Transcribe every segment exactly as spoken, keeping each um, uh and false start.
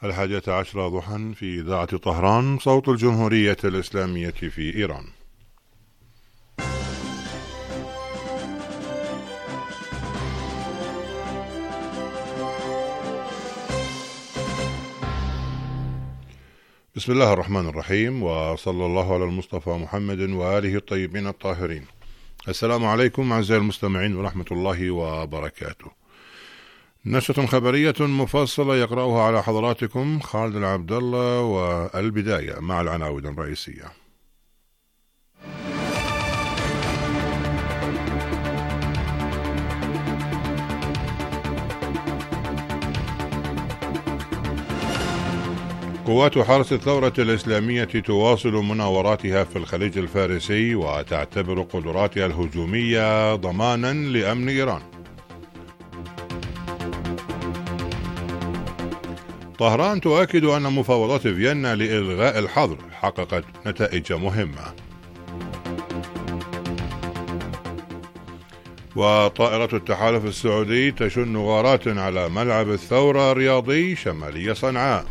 الحادية عشرة ضحى في إذاعة طهران، صوت الجمهورية الإسلامية في إيران. بسم الله الرحمن الرحيم، وصلى الله على المصطفى محمد وآله الطيبين الطاهرين. السلام عليكم أعزائي المستمعين ورحمة الله وبركاته. نشرة خبرية مفصلة يقرأها على حضراتكم خالد العبد الله، والبداية مع العناوين الرئيسية. قوات حرس الثورة الإسلامية تواصل مناوراتها في الخليج الفارسي، وتعتبر قدراتها الهجومية ضمانا لأمن إيران. طهران تؤكد أن مفاوضات فيينا لإلغاء الحظر حققت نتائج مهمة. وطائرة التحالف السعودي تشن غارات على ملعب الثورة الرياضي شمالي صنعاء.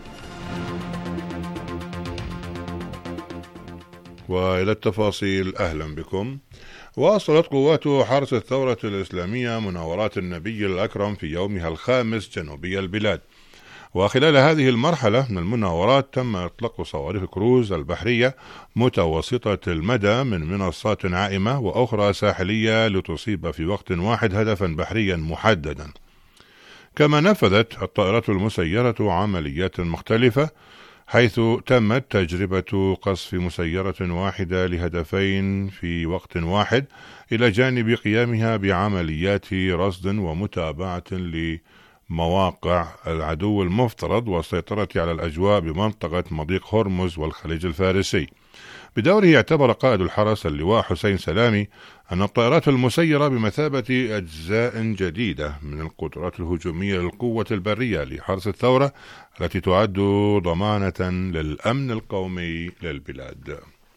وإلى التفاصيل، أهلا بكم. واصلت قوات حرس الثورة الإسلامية مناورات النبي الأكرم في يومها الخامس جنوبي البلاد، وخلال هذه المرحلة من المناورات تم إطلاق صواريخ كروز البحرية متوسطة المدى من منصات عائمة وأخرى ساحلية لتصيب في وقت واحد هدفا بحريا محددا. كما نفذت الطائرات المسيرة عمليات مختلفة، حيث تمت تجربة قصف مسيرة واحدة لهدفين في وقت واحد، إلى جانب قيامها بعمليات رصد ومتابعة لمواقع العدو المفترض والسيطرة على الأجواء بمنطقة مضيق هرمز والخليج الفارسي. بدوره اعتبر قائد الحرس اللواء حسين سلامي أن الطائرات المسيرة بمثابة أجزاء جديدة من القدرات الهجومية للقوة البرية لحرس الثورة، التي تعد ضمانة للأمن القومي للبلاد.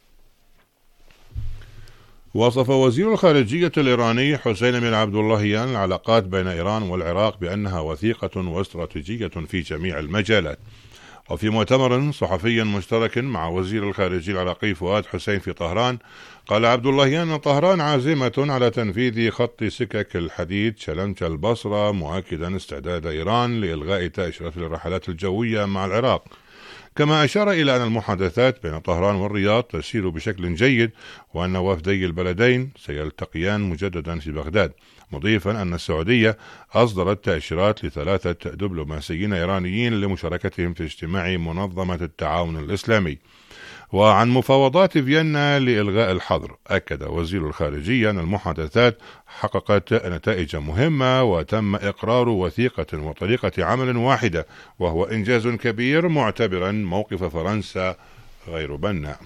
وصف وزير الخارجية الإيراني حسين بن عبد اللهيان العلاقات بين إيران والعراق بأنها وثيقة واستراتيجية في جميع المجالات. وفي مؤتمر صحفي مشترك مع وزير الخارجية العراقي فؤاد حسين في طهران، قال عبد اللهيان أن طهران عازمة على تنفيذ خط سكك الحديد شلنجة البصرة، مؤكدا استعداد إيران لإلغاء تأشيرات الرحلات الجوية مع العراق. كما أشار إلى أن المحادثات بين طهران والرياض تسير بشكل جيد، وأن وفدي البلدين سيلتقيان مجددا في بغداد، مضيفا أن السعودية أصدرت تأشيرات لثلاثة دبلوماسيين إيرانيين لمشاركتهم في اجتماع منظمة التعاون الإسلامي. وعن مفاوضات فيينا لإلغاء الحظر، أكد وزير الخارجية أن المحادثات حققت نتائج مهمة، وتم إقرار وثيقة وطريقة عمل واحدة، وهو إنجاز كبير معتبرا موقف فرنسا غير بناء.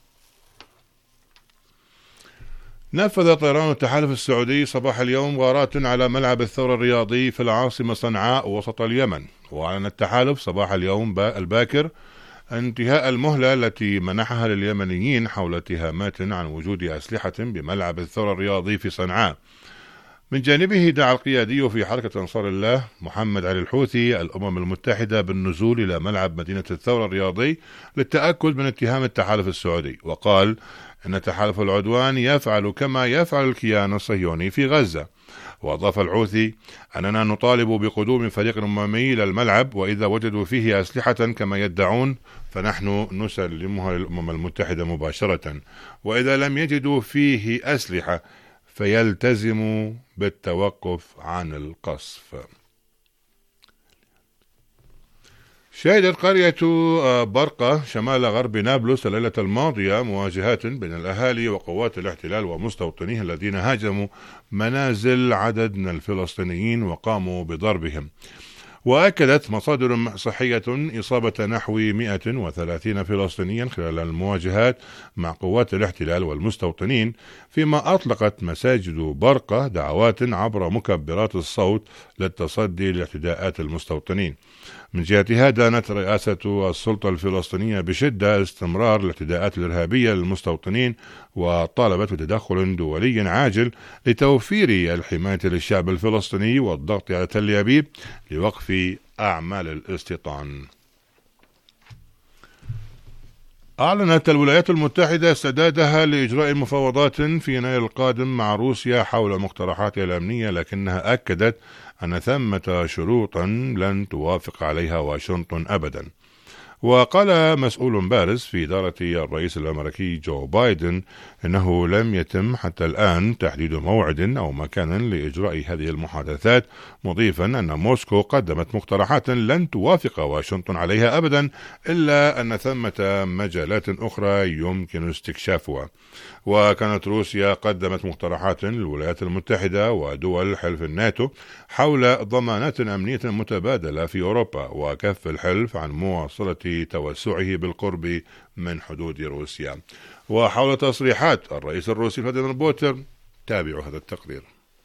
نفذ طيران التحالف السعودي صباح اليوم غارات على ملعب الثورة الرياضي في العاصمة صنعاء وسط اليمن. وأعلن التحالف صباح اليوم الباكر انتهاء المهلة التي منحها لليمنيين حول اتهامات عن وجود أسلحة بملعب الثورة الرياضي في صنعاء. من جانبه دعا القيادي في حركة أنصار الله محمد علي الحوثي الأمم المتحدة بالنزول إلى ملعب مدينة الثورة الرياضي للتأكد من اتهام التحالف السعودي، وقال إن تحالف العدوان يفعل كما يفعل الكيان الصهيوني في غزة. وأضاف الحوثي أننا نطالب بقدوم فريق أممي إلى الملعب، وإذا وجدوا فيه أسلحة كما يدعون فنحن نسلمها للأمم المتحدة مباشرة، وإذا لم يجدوا فيه أسلحة فيلتزموا بالتوقف عن القصف. شهدت قرية برقة شمال غرب نابلس الليلة الماضية مواجهات بين الأهالي وقوات الاحتلال ومستوطنيه الذين هاجموا منازل عدد من الفلسطينيين وقاموا بضربهم. وأكدت مصادر صحية إصابة نحو مئة وثلاثين فلسطينيا خلال المواجهات مع قوات الاحتلال والمستوطنين، فيما أطلقت مساجد برقة دعوات عبر مكبرات الصوت للتصدي لاعتداءات المستوطنين. من جهتها دانت رئاسة السلطة الفلسطينية بشدة استمرار الاعتداءات الإرهابية للمستوطنين، وطالبت بتدخل دولي عاجل لتوفير الحماية للشعب الفلسطيني والضغط على تل أبيب لوقف أعمال الاستيطان. أعلنت الولايات المتحدة استعدادها لإجراء مفاوضات في يناير القادم مع روسيا حول مقترحاتها الأمنية، لكنها أكدت أن ثمة شروطا لن توافق عليها واشنطن أبدا. وقال مسؤول بارز في إدارة الرئيس الأمريكي جو بايدن إنه لم يتم حتى الآن تحديد موعد أو مكان لإجراء هذه المحادثات، مضيفا أن موسكو قدمت مقترحات لن توافق واشنطن عليها أبدا، إلا أن ثمة مجالات أخرى يمكن استكشافها. وكانت روسيا قدمت مقترحات للولايات المتحدة ودول حلف الناتو حول ضمانات أمنية متبادلة في أوروبا وكف الحلف عن مواصلة توسعه بالقرب من حدود روسيا. وحول تصريحات الرئيس الروسي فلاديمير بوتين، تابعوا هذا التقرير.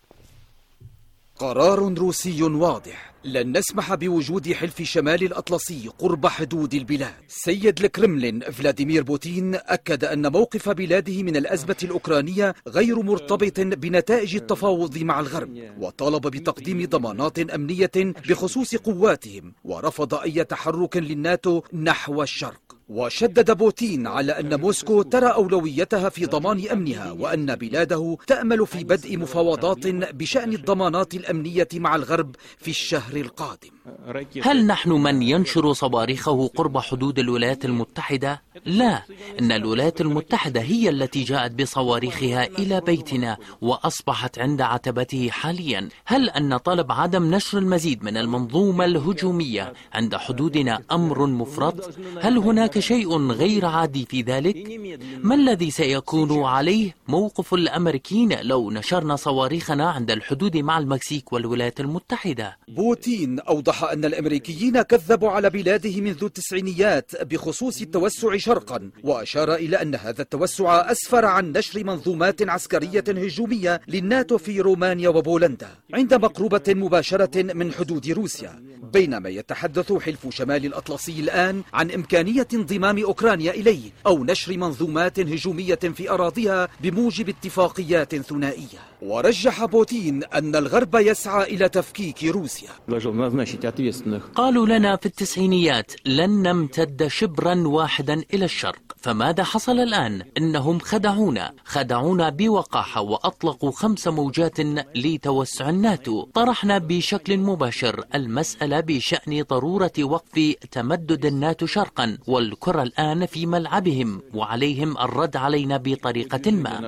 قرار روسي واضح: لن نسمح بوجود حلف شمال الأطلسي قرب حدود البلاد. سيد الكرملين فلاديمير بوتين أكد أن موقف بلاده من الأزمة الأوكرانية غير مرتبط بنتائج التفاوض مع الغرب، وطالب بتقديم ضمانات أمنية بخصوص قواتهم، ورفض أي تحرك للناتو نحو الشرق. وشدد بوتين على أن موسكو ترى أولويتها في ضمان أمنها، وأن بلاده تأمل في بدء مفاوضات بشأن الضمانات الأمنية مع الغرب في الشهر القادم. هل نحن من ينشر صواريخه قرب حدود الولايات المتحدة؟ لا، إن الولايات المتحدة هي التي جاءت بصواريخها إلى بيتنا وأصبحت عند عتبته حاليا. هل أن طلب عدم نشر المزيد من المنظومة الهجومية عند حدودنا أمر مفرط؟ هل هناك شيء غير عادي في ذلك؟ ما الذي سيكون عليه موقف الأمريكيين لو نشرنا صواريخنا عند الحدود مع المكسيك والولايات المتحدة؟ بوتين أوضح أن الأمريكيين كذبوا على بلاده منذ التسعينيات بخصوص التوسع شرقا، وأشار إلى أن هذا التوسع أسفر عن نشر منظومات عسكرية هجومية للناتو في رومانيا وبولندا عند مقربة مباشرة من حدود روسيا، بينما يتحدث حلف شمال الأطلسي الآن عن إمكانية انضمام أوكرانيا إليه أو نشر منظومات هجومية في أراضيها بموجب اتفاقيات ثنائية. ورجح بوتين أن الغرب يسعى إلى تفكيك روسيا. قالوا لنا في التسعينيات لن نمتد شبرا واحدا إلى الشرق، فماذا حصل الآن؟ إنهم خدعونا خدعونا بوقاحة، وأطلقوا خمس موجات لتوسع الناتو. طرحنا بشكل مباشر المسألة بشأن ضرورة وقف تمدد الناتو شرقا، والكرة الآن في ملعبهم وعليهم الرد علينا بطريقة ما.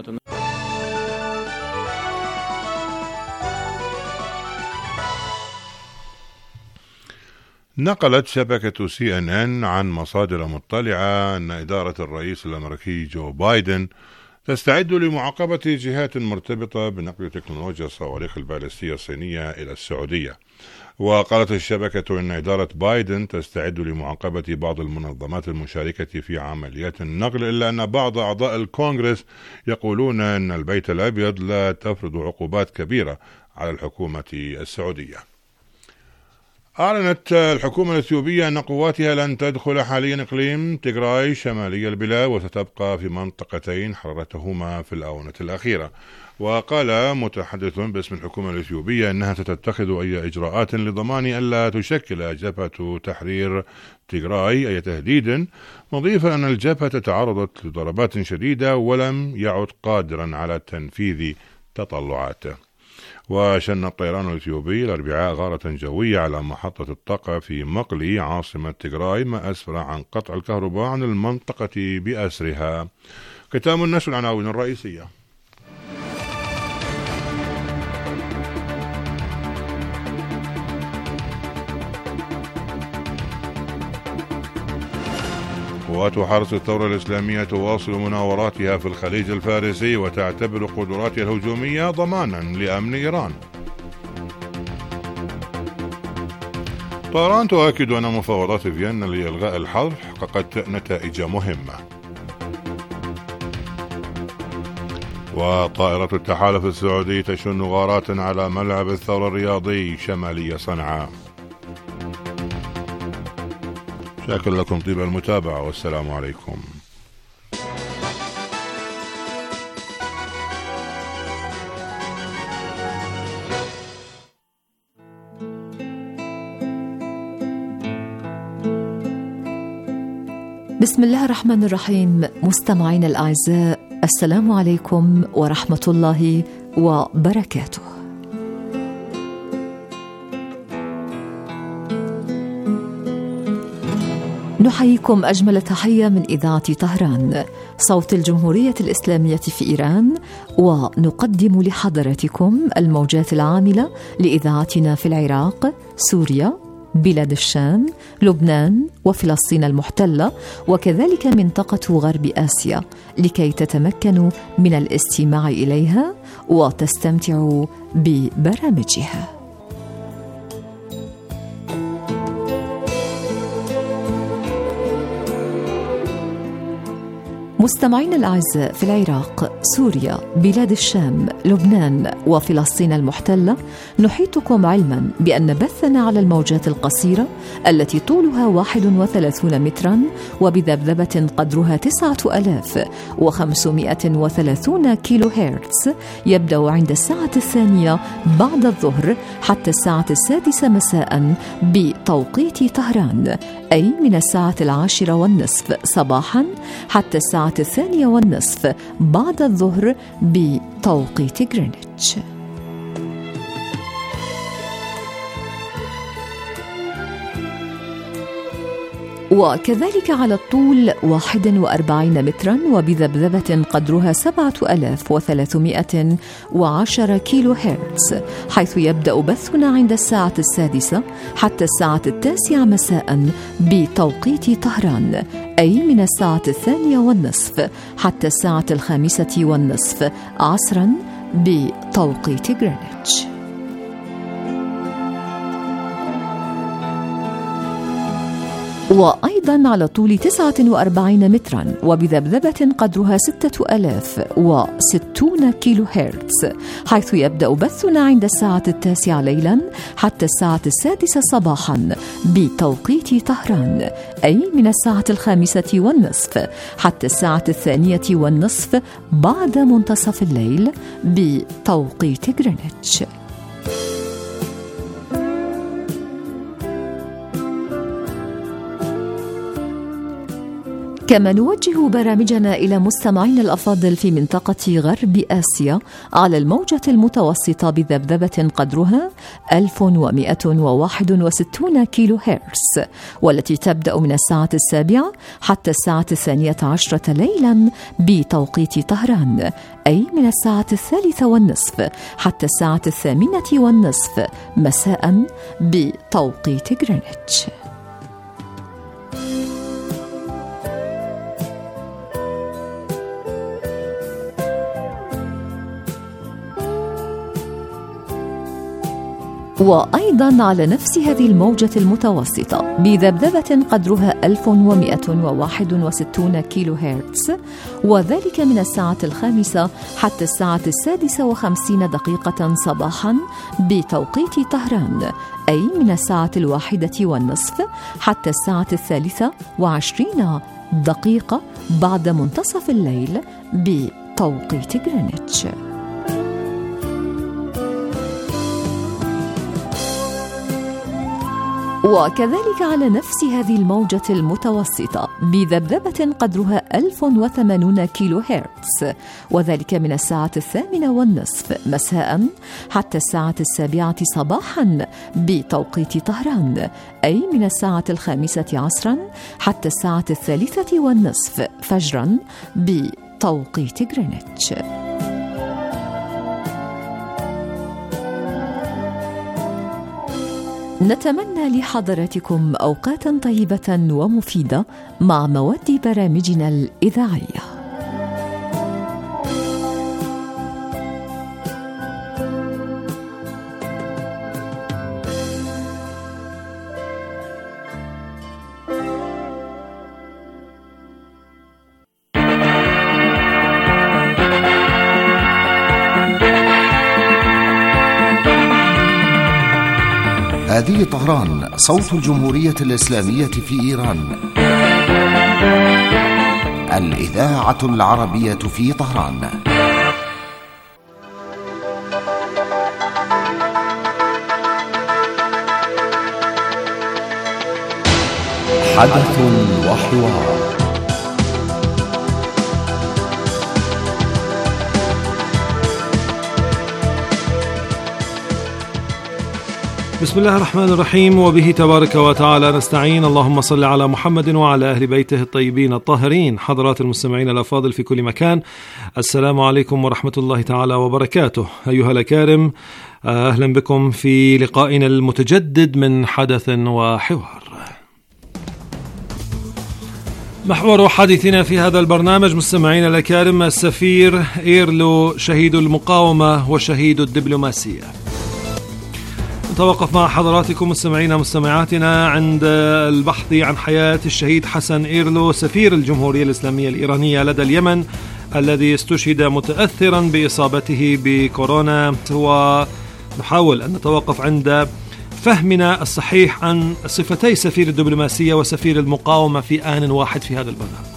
نقلت شبكة سي إن إن عن مصادر مطلعة أن إدارة الرئيس الأمريكي جو بايدن تستعد لمعاقبة جهات مرتبطة بنقل تكنولوجيا الصواريخ البالستية الصينية إلى السعودية. وقالت الشبكة أن إدارة بايدن تستعد لمعاقبة بعض المنظمات المشاركة في عمليات النقل، إلا أن بعض أعضاء الكونغرس يقولون أن البيت الأبيض لا تفرض عقوبات كبيرة على الحكومة السعودية. أعلنت الحكومة الإثيوبية أن قواتها لن تدخل حاليا إقليم تيغراي شمالي البلاد، وستبقى في منطقتين حررتهما في الآونة الأخيرة. وقال متحدث باسم الحكومة الإثيوبية أنها ستتخذ أي إجراءات لضمان ألا تشكل جبهة تحرير تيغراي أي تهديد، مضيفا أن الجبهة تعرضت لضربات شديدة ولم يعد قادرا على تنفيذ تطلعاته. وشن الطيران الإثيوبي الأربعاء غارة جوية على محطة الطاقة في مقلي عاصمة تيغراي، ما أسفر عن قطع الكهرباء عن المنطقة بأسرها. ختام النشر العناوين الرئيسية. قوات حرس الثورة الإسلامية تواصل مناوراتها في الخليج الفارسي وتعتبر قدراتها الهجومية ضمانا لأمن إيران. طهران تؤكد أن مفاوضات فيينا لإلغاء الحظر حققت نتائج مهمة. وطائرة التحالف السعودي تشن غارات على ملعب الثورة الرياضي شمالي صنعاء. شاكر لكم طيب المتابعة، والسلام عليكم. بسم الله الرحمن الرحيم. مستمعينا الأعزاء، السلام عليكم ورحمة الله وبركاته. نحييكم أجمل تحية من إذاعة طهران صوت الجمهورية الإسلامية في إيران، ونقدم لحضراتكم الموجات العاملة لإذاعتنا في العراق، سوريا، بلاد الشام، لبنان وفلسطين المحتلة، وكذلك منطقة غرب آسيا، لكي تتمكنوا من الاستماع إليها وتستمتعوا ببرامجها. مستمعينا الأعزاء، في العراق، سوريا، بلاد الشام، لبنان وفلسطين المحتلة، نحيطكم علما بأن بثنا على الموجات القصيرة التي طولها واحد وثلاثون مترا وبذبذبة قدرها تسعة آلاف وخمسمائة وثلاثون كيلو هرتز يبدأ عند الساعة الثانية بعد الظهر حتى الساعة السادسة مساء بتوقيت طهران، أي من الساعة العاشرة والنصف صباحا حتى الساعة الثانية والنصف بعد الظهر بتوقيت غرينتش. وكذلك على الطول واحد وأربعين مترا وبذبذبة قدرها سبعة آلاف وثلاثمائة وعشرة كيلو هرتز، حيث يبدأ بثنا عند الساعة السادسة حتى الساعة التاسعة مساء بتوقيت طهران، أي من الساعة الثانية والنصف حتى الساعة الخامسة والنصف عصرا بتوقيت غرينتش. وأيضا على طول تسعة وأربعين مترا وبذبذبة قدرها ستة آلاف وستون كيلو هرتز، حيث يبدأ بثنا عند الساعة التاسعة ليلا حتى الساعة السادسة صباحا بتوقيت طهران، أي من الساعة الخامسة والنصف حتى الساعة الثانية والنصف بعد منتصف الليل بتوقيت غرينتش. كما نوجه برامجنا إلى مستمعين الأفاضل في منطقة غرب آسيا على الموجة المتوسطة بذبذبة قدرها ألف ومائة وواحد وستين كيلو هرتز، والتي تبدأ من الساعة السابعة حتى الساعة الثانية عشرة ليلا بتوقيت طهران، أي من الساعة الثالثة والنصف حتى الساعة الثامنة والنصف مساء بتوقيت غرينتش. وأيضا على نفس هذه الموجة المتوسطة بذبذبة قدرها ألف ومائة وواحد وستين كيلو هرتز، وذلك من الساعة الخامسة حتى الساعة السادسة وخمسين دقيقة صباحا بتوقيت طهران، أي من الساعة الواحدة والنصف حتى الساعة الثالثة وعشرين دقيقة بعد منتصف الليل بتوقيت غرينتش. وكذلك على نفس هذه الموجة المتوسطة بذبذبة قدرها ألف وثمانين كيلو هرتز، وذلك من الساعة الثامنة والنصف مساء حتى الساعة السابعة صباحا بتوقيت طهران، أي من الساعة الخامسة عصرا حتى الساعة الثالثة والنصف فجرا بتوقيت غرينتش. نتمنى لحضراتكم أوقاتا طيبة ومفيدة مع مواد برامجنا الإذاعية. هذه طهران صوت الجمهورية الإسلامية في إيران، الإذاعة العربية في طهران. حدث وحوار. بسم الله الرحمن الرحيم، وبه تبارك وتعالى نستعين. اللهم صل على محمد وعلى أهل بيته الطيبين الطاهرين. حضرات المستمعين الأفاضل في كل مكان، السلام عليكم ورحمة الله تعالى وبركاته. أيها الأكارم، أهلا بكم في لقائنا المتجدد من حدث وحوار. محور حديثنا في هذا البرنامج مستمعين الأكارم السفير إيرلو، شهيد المقاومة وشهيد الدبلوماسية. نتوقف مع حضراتكم مستمعينا مستمعاتنا عند البحث عن حياة الشهيد حسن إيرلو، سفير الجمهورية الإسلامية الإيرانية لدى اليمن، الذي استشهد متأثرا بإصابته بكورونا. ونحاول أن نتوقف عند فهمنا الصحيح عن صفتي سفير الدبلوماسية وسفير المقاومة في آن واحد في هذا البرنامج.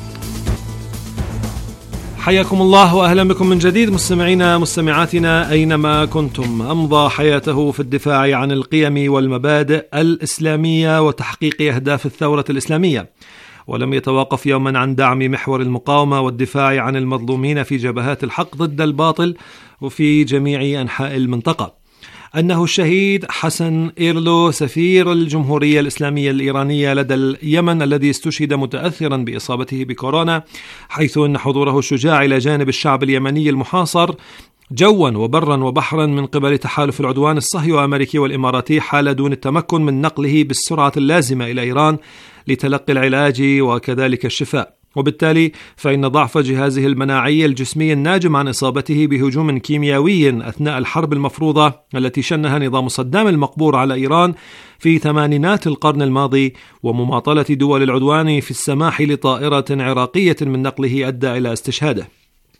حياكم الله وأهلا بكم من جديد مستمعينا مستمعاتنا أينما كنتم. أمضى حياته في الدفاع عن القيم والمبادئ الإسلامية وتحقيق أهداف الثورة الإسلامية، ولم يتوقف يوما عن دعم محور المقاومة والدفاع عن المظلومين في جبهات الحق ضد الباطل وفي جميع أنحاء المنطقة. أنه الشهيد حسن إيرلو، سفير الجمهورية الإسلامية الإيرانية لدى اليمن، الذي استشهد متأثرا بإصابته بكورونا، حيث أن حضوره الشجاع إلى جانب الشعب اليمني المحاصر جوا وبرا وبحرا من قبل تحالف العدوان الصهيوني الأمريكي والإماراتي، حال دون التمكن من نقله بالسرعة اللازمة إلى إيران لتلقي العلاج وكذلك الشفاء. وبالتالي فإن ضعف جهازه المناعي الجسمي الناجم عن إصابته بهجوم كيميائي أثناء الحرب المفروضة التي شنها نظام صدام المقبور على إيران في ثمانينات القرن الماضي، ومماطلة دول العدوان في السماح لطائرة عراقية من نقله، أدى إلى استشهاده.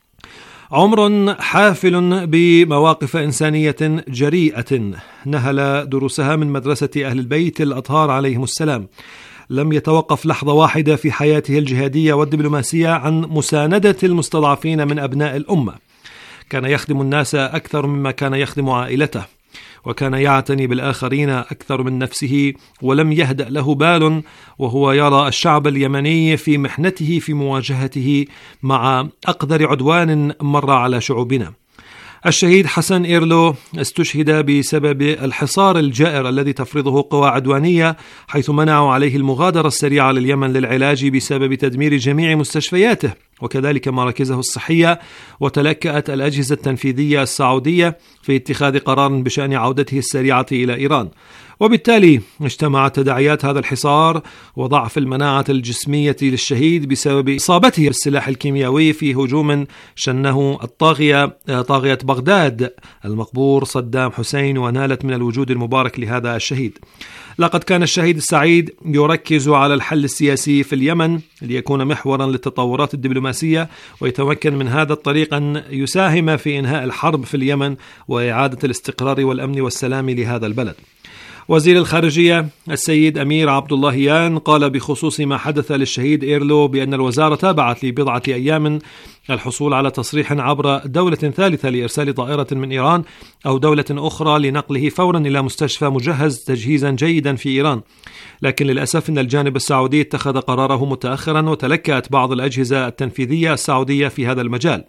عمر حافل بمواقف إنسانية جريئة نهل دروسها من مدرسة أهل البيت الأطهار عليهم السلام. لم يتوقف لحظة واحدة في حياته الجهادية والدبلوماسية عن مساندة المستضعفين من أبناء الأمة. كان يخدم الناس أكثر مما كان يخدم عائلته، وكان يعتني بالآخرين أكثر من نفسه، ولم يهدأ له بال وهو يرى الشعب اليمني في محنته في مواجهته مع أقدر عدوان مر على شعوبنا. الشهيد حسن إيرلو استشهد بسبب الحصار الجائر الذي تفرضه قوى عدوانية، حيث منعوا عليه المغادرة السريعة لليمن للعلاج بسبب تدمير جميع مستشفياته وكذلك مراكزه الصحية، وتلكأت الأجهزة التنفيذية السعودية في اتخاذ قرار بشأن عودته السريعة إلى إيران. وبالتالي اجتمعت تداعيات هذا الحصار وضعف المناعة الجسمية للشهيد بسبب إصابته بالسلاح الكيميائي في هجوم شنه الطاغية طاغية بغداد المقبور صدام حسين، ونالت من الوجود المبارك لهذا الشهيد. لقد كان الشهيد السعيد يركز على الحل السياسي في اليمن ليكون محورا للتطورات الدبلوماسية، ويتمكن من هذا الطريق أن يساهم في إنهاء الحرب في اليمن وإعادة الاستقرار والأمن والسلام لهذا البلد. وزير الخارجية السيد أمير عبد اللهيان قال بخصوص ما حدث للشهيد إيرلو بأن الوزارة تابعت لبضعة أيام الحصول على تصريح عبر دولة ثالثة لإرسال طائرة من إيران أو دولة أخرى لنقله فورا إلى مستشفى مجهز تجهيزا جيدا في إيران، لكن للأسف أن الجانب السعودي اتخذ قراره متأخرا، وتلكأت بعض الأجهزة التنفيذية السعودية في هذا المجال.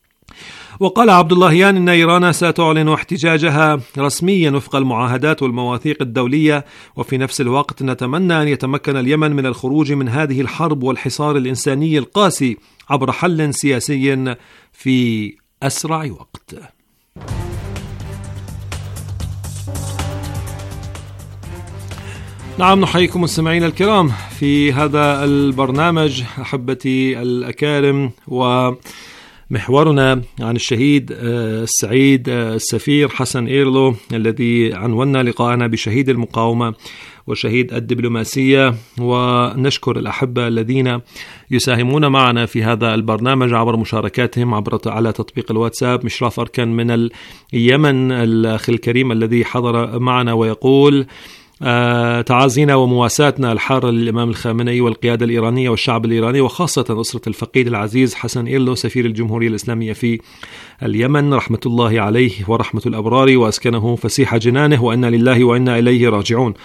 وقال عبد اللهيان إن إيران ستعلن احتجاجها رسميا وفق المعاهدات والمواثيق الدولية، وفي نفس الوقت نتمنى أن يتمكن اليمن من الخروج من هذه الحرب والحصار الإنساني القاسي عبر حل سياسي في أسرع وقت. نعم، نحييكم مستمعين الكرام في هذا البرنامج أحبتي الأكارم، و محورنا عن الشهيد السعيد السفير حسن إيرلو، الذي عنونا لقاءنا بشهيد المقاومة وشهيد الدبلوماسية. ونشكر الأحبة الذين يساهمون معنا في هذا البرنامج عبر مشاركاتهم عبر على تطبيق الواتساب. مشراف أركان من اليمن، الأخ الكريم الذي حضر معنا ويقول: آه تعازينا ومواساتنا الحارة للإمام الخامنئي والقيادة الإيرانية والشعب الإيراني، وخاصة أسرة الفقيد العزيز حسن إيرلو سفير الجمهورية الإسلامية في اليمن، رحمة الله عليه ورحمة الأبرار وأسكنه فسيح جنانه، وإنا لله وإنا إليه راجعون.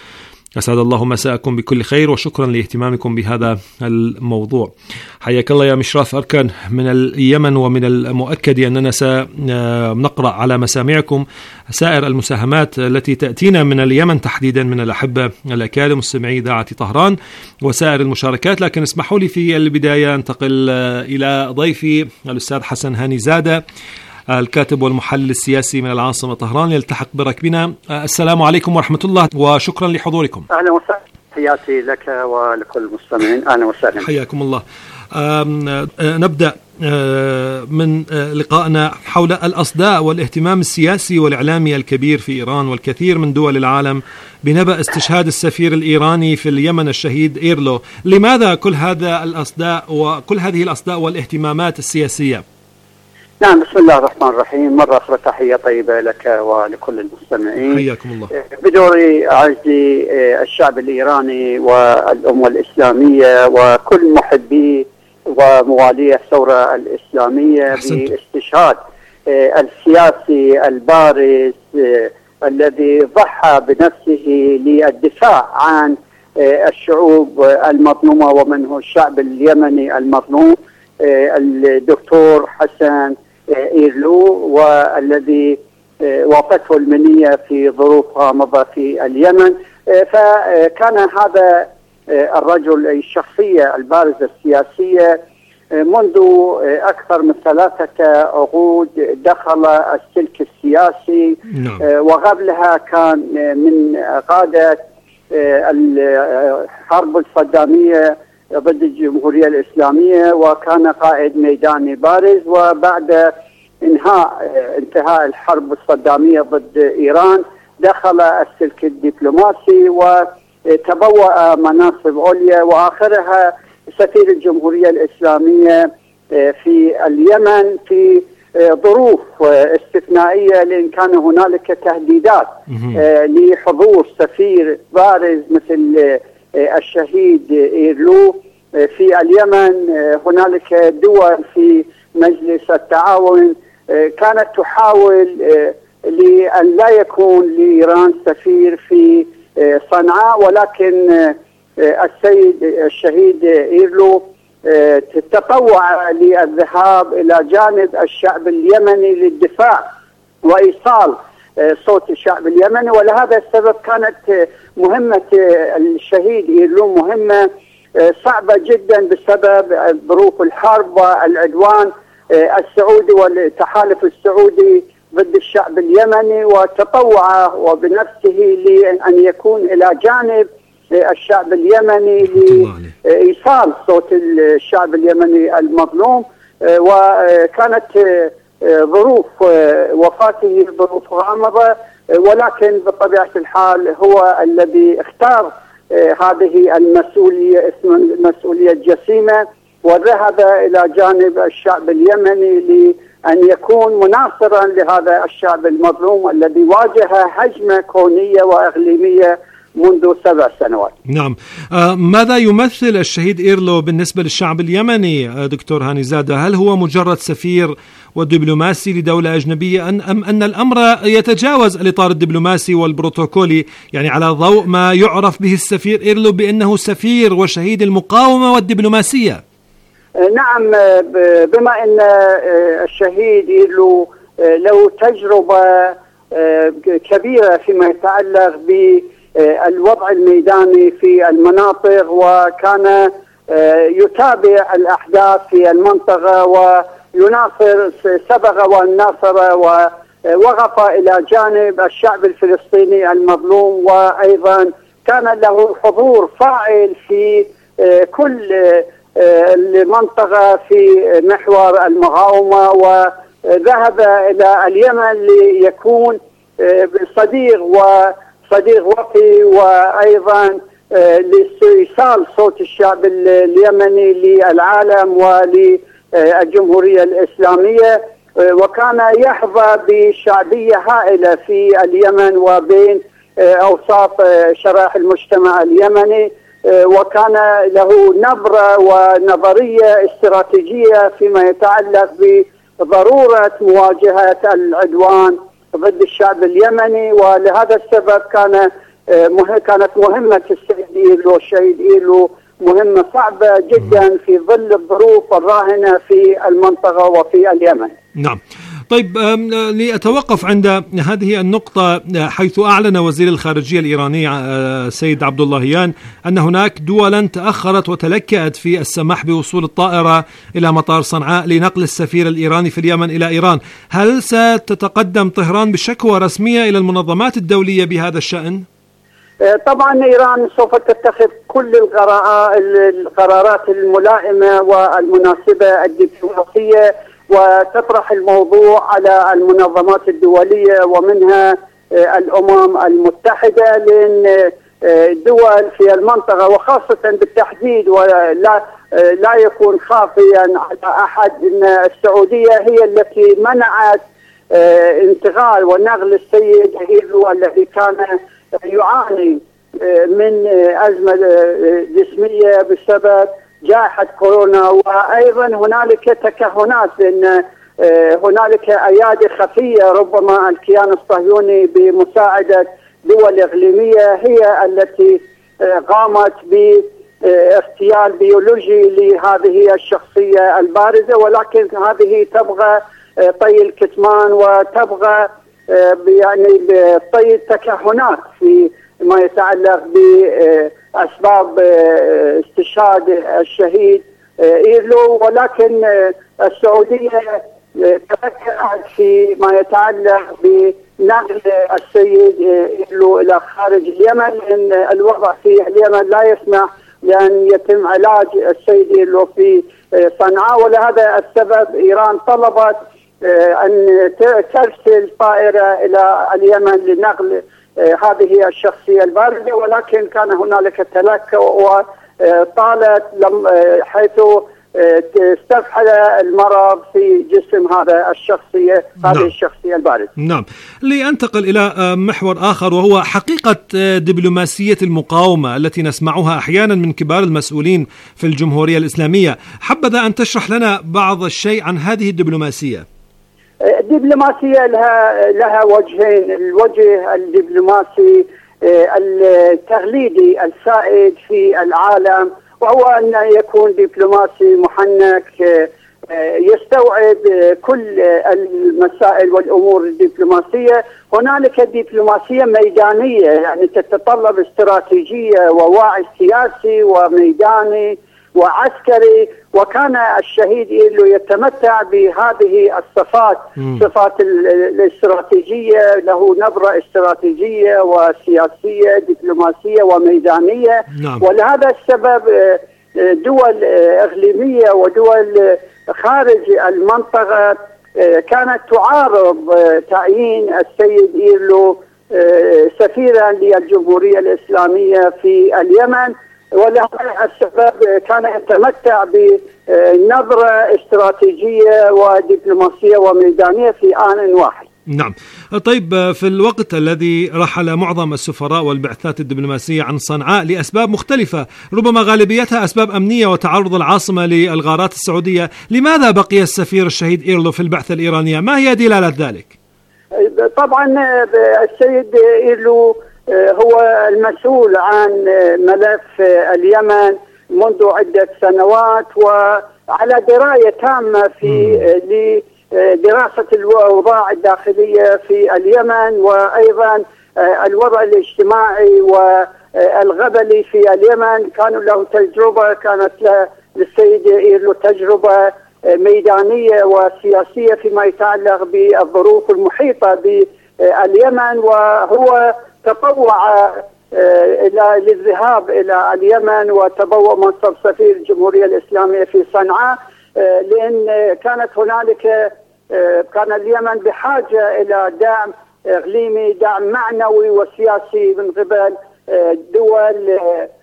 أسعد الله مساءكم بكل خير، وشكرا لاهتمامكم بهذا الموضوع. حياك الله يا مشراف أركان من اليمن، ومن المؤكد أننا سنقرأ على مسامعكم سائر المساهمات التي تأتينا من اليمن تحديدا من الأحبة الأكارم مستمعي إذاعة طهران وسائر المشاركات. لكن اسمحوا لي في البداية أنتقل إلى ضيفي الأستاذ حسن هاني زادة، الكاتب والمحلل السياسي من العاصمة طهران، يلتحق بركبنا. السلام عليكم ورحمة الله، وشكرا لحضوركم. أهلا وسهلا، حياتي لك ولكل المستمعين، أهلا وسهلا. حياكم الله. نبدأ من لقائنا حول الأصداء والاهتمام السياسي والإعلامي الكبير في إيران والكثير من دول العالم بنبأ استشهاد السفير الإيراني في اليمن الشهيد إيرلو. لماذا كل هذا الأصداء وكل هذه الأصداء والاهتمامات السياسية؟ نعم، بسم الله الرحمن الرحيم. مرة أخرى تحية طيبة لك ولكل المستمعين. حياكم الله. بدوري أعزي الشعب الإيراني والأمة الإسلامية وكل محبي وموالي الثورة الإسلامية باستشهاد السياسي البارز الذي ضحى بنفسه للدفاع عن الشعوب المظلومة ومنه الشعب اليمني المظلوم، الدكتور حسن إيرلو، والذي وافته المنية في ظروف غامضة في اليمن. فكان هذا الرجل الشخصية البارزة السياسية منذ أكثر من ثلاثة عقود دخل السلك السياسي، وقبلها كان من قادة الحرب الصدامية ضد الجمهورية الإسلامية، وكان قائد ميداني بارز. وبعد انهاء انتهاء الحرب الصدامية ضد إيران دخل السلك الدبلوماسي وتبوأ مناصب عليا، وآخرها سفير الجمهورية الإسلامية في اليمن في ظروف استثنائية، لأن كان هنالك تهديدات لحضور سفير بارز مثل الشهيد إيرلو في اليمن. هنالك دول في مجلس التعاون كانت تحاول لأن لا يكون لإيران سفير في صنعاء، ولكن السيد الشهيد إيرلو تطوع للذهاب إلى جانب الشعب اليمني للدفاع وإيصال صوت الشعب اليمني. ولهذا السبب كانت مهمة الشهيد إيرلو مهمة صعبة جدا بسبب ظروف الحرب والعدوان السعودي والتحالف السعودي ضد الشعب اليمني، وتطوع وبنفسه لأن يكون إلى جانب الشعب اليمني لإيصال صوت الشعب اليمني المظلوم. وكانت ظروف وفاته ظروف غامضة، ولكن بطبيعة الحال هو الذي اختار هذه المسؤولية، اسم المسؤولية الجسيمة، وذهب إلى جانب الشعب اليمني لأن يكون مناصرا لهذا الشعب المظلوم الذي واجه هجمة كونية وإقليمية منذ سبع سنوات. نعم. آه ماذا يمثل الشهيد إيرلو بالنسبة للشعب اليمني آه دكتور هاني زادة؟ هل هو مجرد سفير ودبلوماسي لدولة أجنبية، أم أن الأمر يتجاوز الإطار الدبلوماسي والبروتوكولي، يعني على ضوء ما يعرف به السفير إيرلو بأنه سفير وشهيد المقاومة والدبلوماسية؟ نعم، بما أن الشهيد إيرلو له تجربة كبيرة فيما يتعلق بالوضع الميداني في المناطق، وكان يتابع الأحداث في المنطقة ويناصر سبق وناصر ووقف إلى جانب الشعب الفلسطيني المظلوم، وأيضا كان له حضور فاعل في كل المنطقة في محور المقاومة، وذهب إلى اليمن ليكون صديق وصديق وفي، وأيضا لإيصال صوت الشعب اليمني للعالم وللجمهورية الإسلامية. وكان يحظى بشعبية هائلة في اليمن وبين أوساط شرائح المجتمع اليمني، وكان له نبرة ونظرية استراتيجية فيما يتعلق بضرورة مواجهة العدوان ضد الشعب اليمني. ولهذا السبب كان كانت مهمة السيد إيلو الشهيد إيلو مهمة صعبة جدا في ظل الظروف الراهنة في المنطقة وفي اليمن. نعم. طيب لأتوقف عند هذه النقطة، حيث أعلن وزير الخارجية الإيراني سيد عبد اللهيان أن هناك دولا تأخرت وتلكأت في السماح بوصول الطائرة إلى مطار صنعاء لنقل السفير الإيراني في اليمن إلى إيران. هل ستتقدم طهران بشكوى رسمية إلى المنظمات الدولية بهذا الشأن؟ طبعا إيران سوف تتخذ كل القرارات الملائمة والمناسبة الدبلوماسية وتطرح الموضوع على المنظمات الدولية ومنها الأمم المتحدة، لأن الدول في المنطقة وخاصة بالتحديد ولا لا يكون خافيا على أحد أن السعودية هي التي منعت انتقال ونقل السيد إيلو الذي كان يعاني من أزمة جسمية بسبب جائحة كورونا. وأيضا هنالك تكهنات بأن هنالك أيادي خفية ربما الكيان الصهيوني بمساعدة دول إقليمية هي التي قامت باغتيال بيولوجي لهذه الشخصية البارزة، ولكن هذه تبغى طي الكتمان وتبغى يعني طي التكهنات في ما يتعلق بأسباب استشهاد الشهيد إيلو. ولكن السعودية تفكرت في ما يتعلق بنقل السيد إيلو إلى خارج اليمن، لأن الوضع في اليمن لا يسمح لأن يتم علاج السيد إيلو في صنعاء، ولهذا السبب إيران طلبت أن ترسل طائرة إلى اليمن لنقل هذه الشخصية البارزة، ولكن كان هنالك تلكؤ وطالت حيث استفحل المرض في جسم هذا الشخصية هذه نعم. الشخصية البارزة. نعم. لأنتقل إلى محور آخر وهو حقيقة دبلوماسية المقاومة التي نسمعها أحيانا من كبار المسؤولين في الجمهورية الإسلامية. حبذا أن تشرح لنا بعض الشيء عن هذه الدبلوماسية. الدبلوماسية لها لها وجهين، الوجه الدبلوماسي التقليدي السائد في العالم وهو أن يكون دبلوماسي محنك يستوعب كل المسائل والأمور الدبلوماسية. هنالك دبلوماسية ميدانية يعني تتطلب استراتيجية ووعي سياسي وميداني وعسكري، وكان الشهيد إيلو يتمتع بهذه الصفات م. صفات الاستراتيجية، له نبرة استراتيجية وسياسية دبلوماسية وميدانية نعم. ولهذا السبب دول إقليمية ودول خارج المنطقة كانت تعارض تعيين السيد إيلو سفيرا للجمهورية الإسلامية في اليمن، ولهذا السبب كان يتمتع بنظرة استراتيجية ودبلوماسية وميدانية في آن واحد. نعم. طيب في الوقت الذي رحل معظم السفراء والبعثات الدبلوماسية عن صنعاء لأسباب مختلفة ربما غالبيتها أسباب أمنية وتعرض العاصمة للغارات السعودية، لماذا بقي السفير الشهيد إيرلو في البعثة الإيرانية؟ ما هي دلالة ذلك؟ طبعا السيد إيرلو هو المسؤول عن ملف اليمن منذ عدة سنوات وعلى دراية تامة في لدراسة الأوضاع الداخلية في اليمن وأيضا الوضع الاجتماعي والغبلي في اليمن. كانوا له تجربة كانت للسيد إيرلو تجربة ميدانية وسياسية فيما يتعلق بالظروف المحيطة باليمن، وهو تطوع إلى للذهاب إلى اليمن وتبوأ منصب سفير الجمهورية الإسلامية في صنعاء، لأن كانت هنالك كان اليمن بحاجة إلى دعم إقليمي، دعم معنوي وسياسي من قبل دول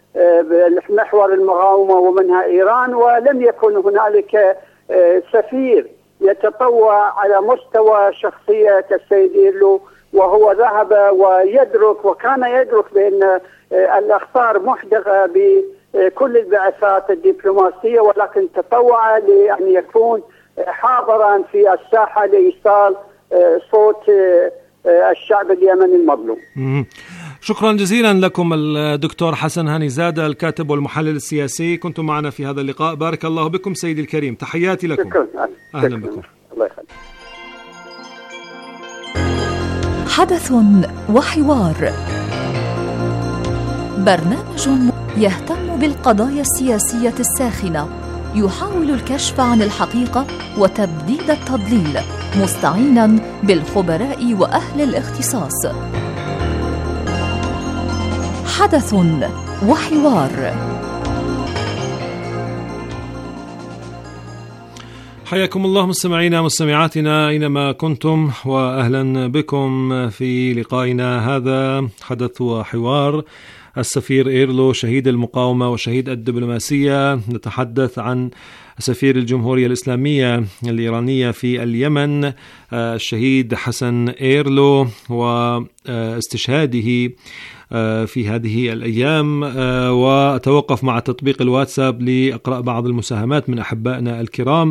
محور المقاومة ومنها إيران، ولم يكن هنالك سفير يتطوع على مستوى شخصية السيد إيرلو، وهو ذهب ويدرك وكان يدرك بأن الأخطار محدقة بكل البعثات الدبلوماسية، ولكن تطوع لأن يكون حاضرا في الساحة لإيصال صوت الشعب اليمني المظلوم. شكرا جزيلا لكم الدكتور حسن هانيزادة الكاتب والمحلل السياسي، كنتم معنا في هذا اللقاء. بارك الله بكم سيدي الكريم، تحياتي لكم. شكرا. أهلا بكم. الله يخليك. حدث وحوار، برنامج يهتم بالقضايا السياسية الساخنة، يحاول الكشف عن الحقيقة وتبديد التضليل، مستعينا بالخبراء وأهل الاختصاص. حدث وحوار. حياكم الله مستمعينا مستمعاتنا أينما كنتم، وأهلا بكم في لقائنا هذا حدث وحوار. السفير إيرلو شهيد المقاومة وشهيد الدبلوماسية، نتحدث عن سفير الجمهورية الإسلامية الإيرانية في اليمن الشهيد حسن إيرلو واستشهاده في هذه الأيام. وأتوقف مع تطبيق الواتساب لأقرأ بعض المساهمات من أحبائنا الكرام.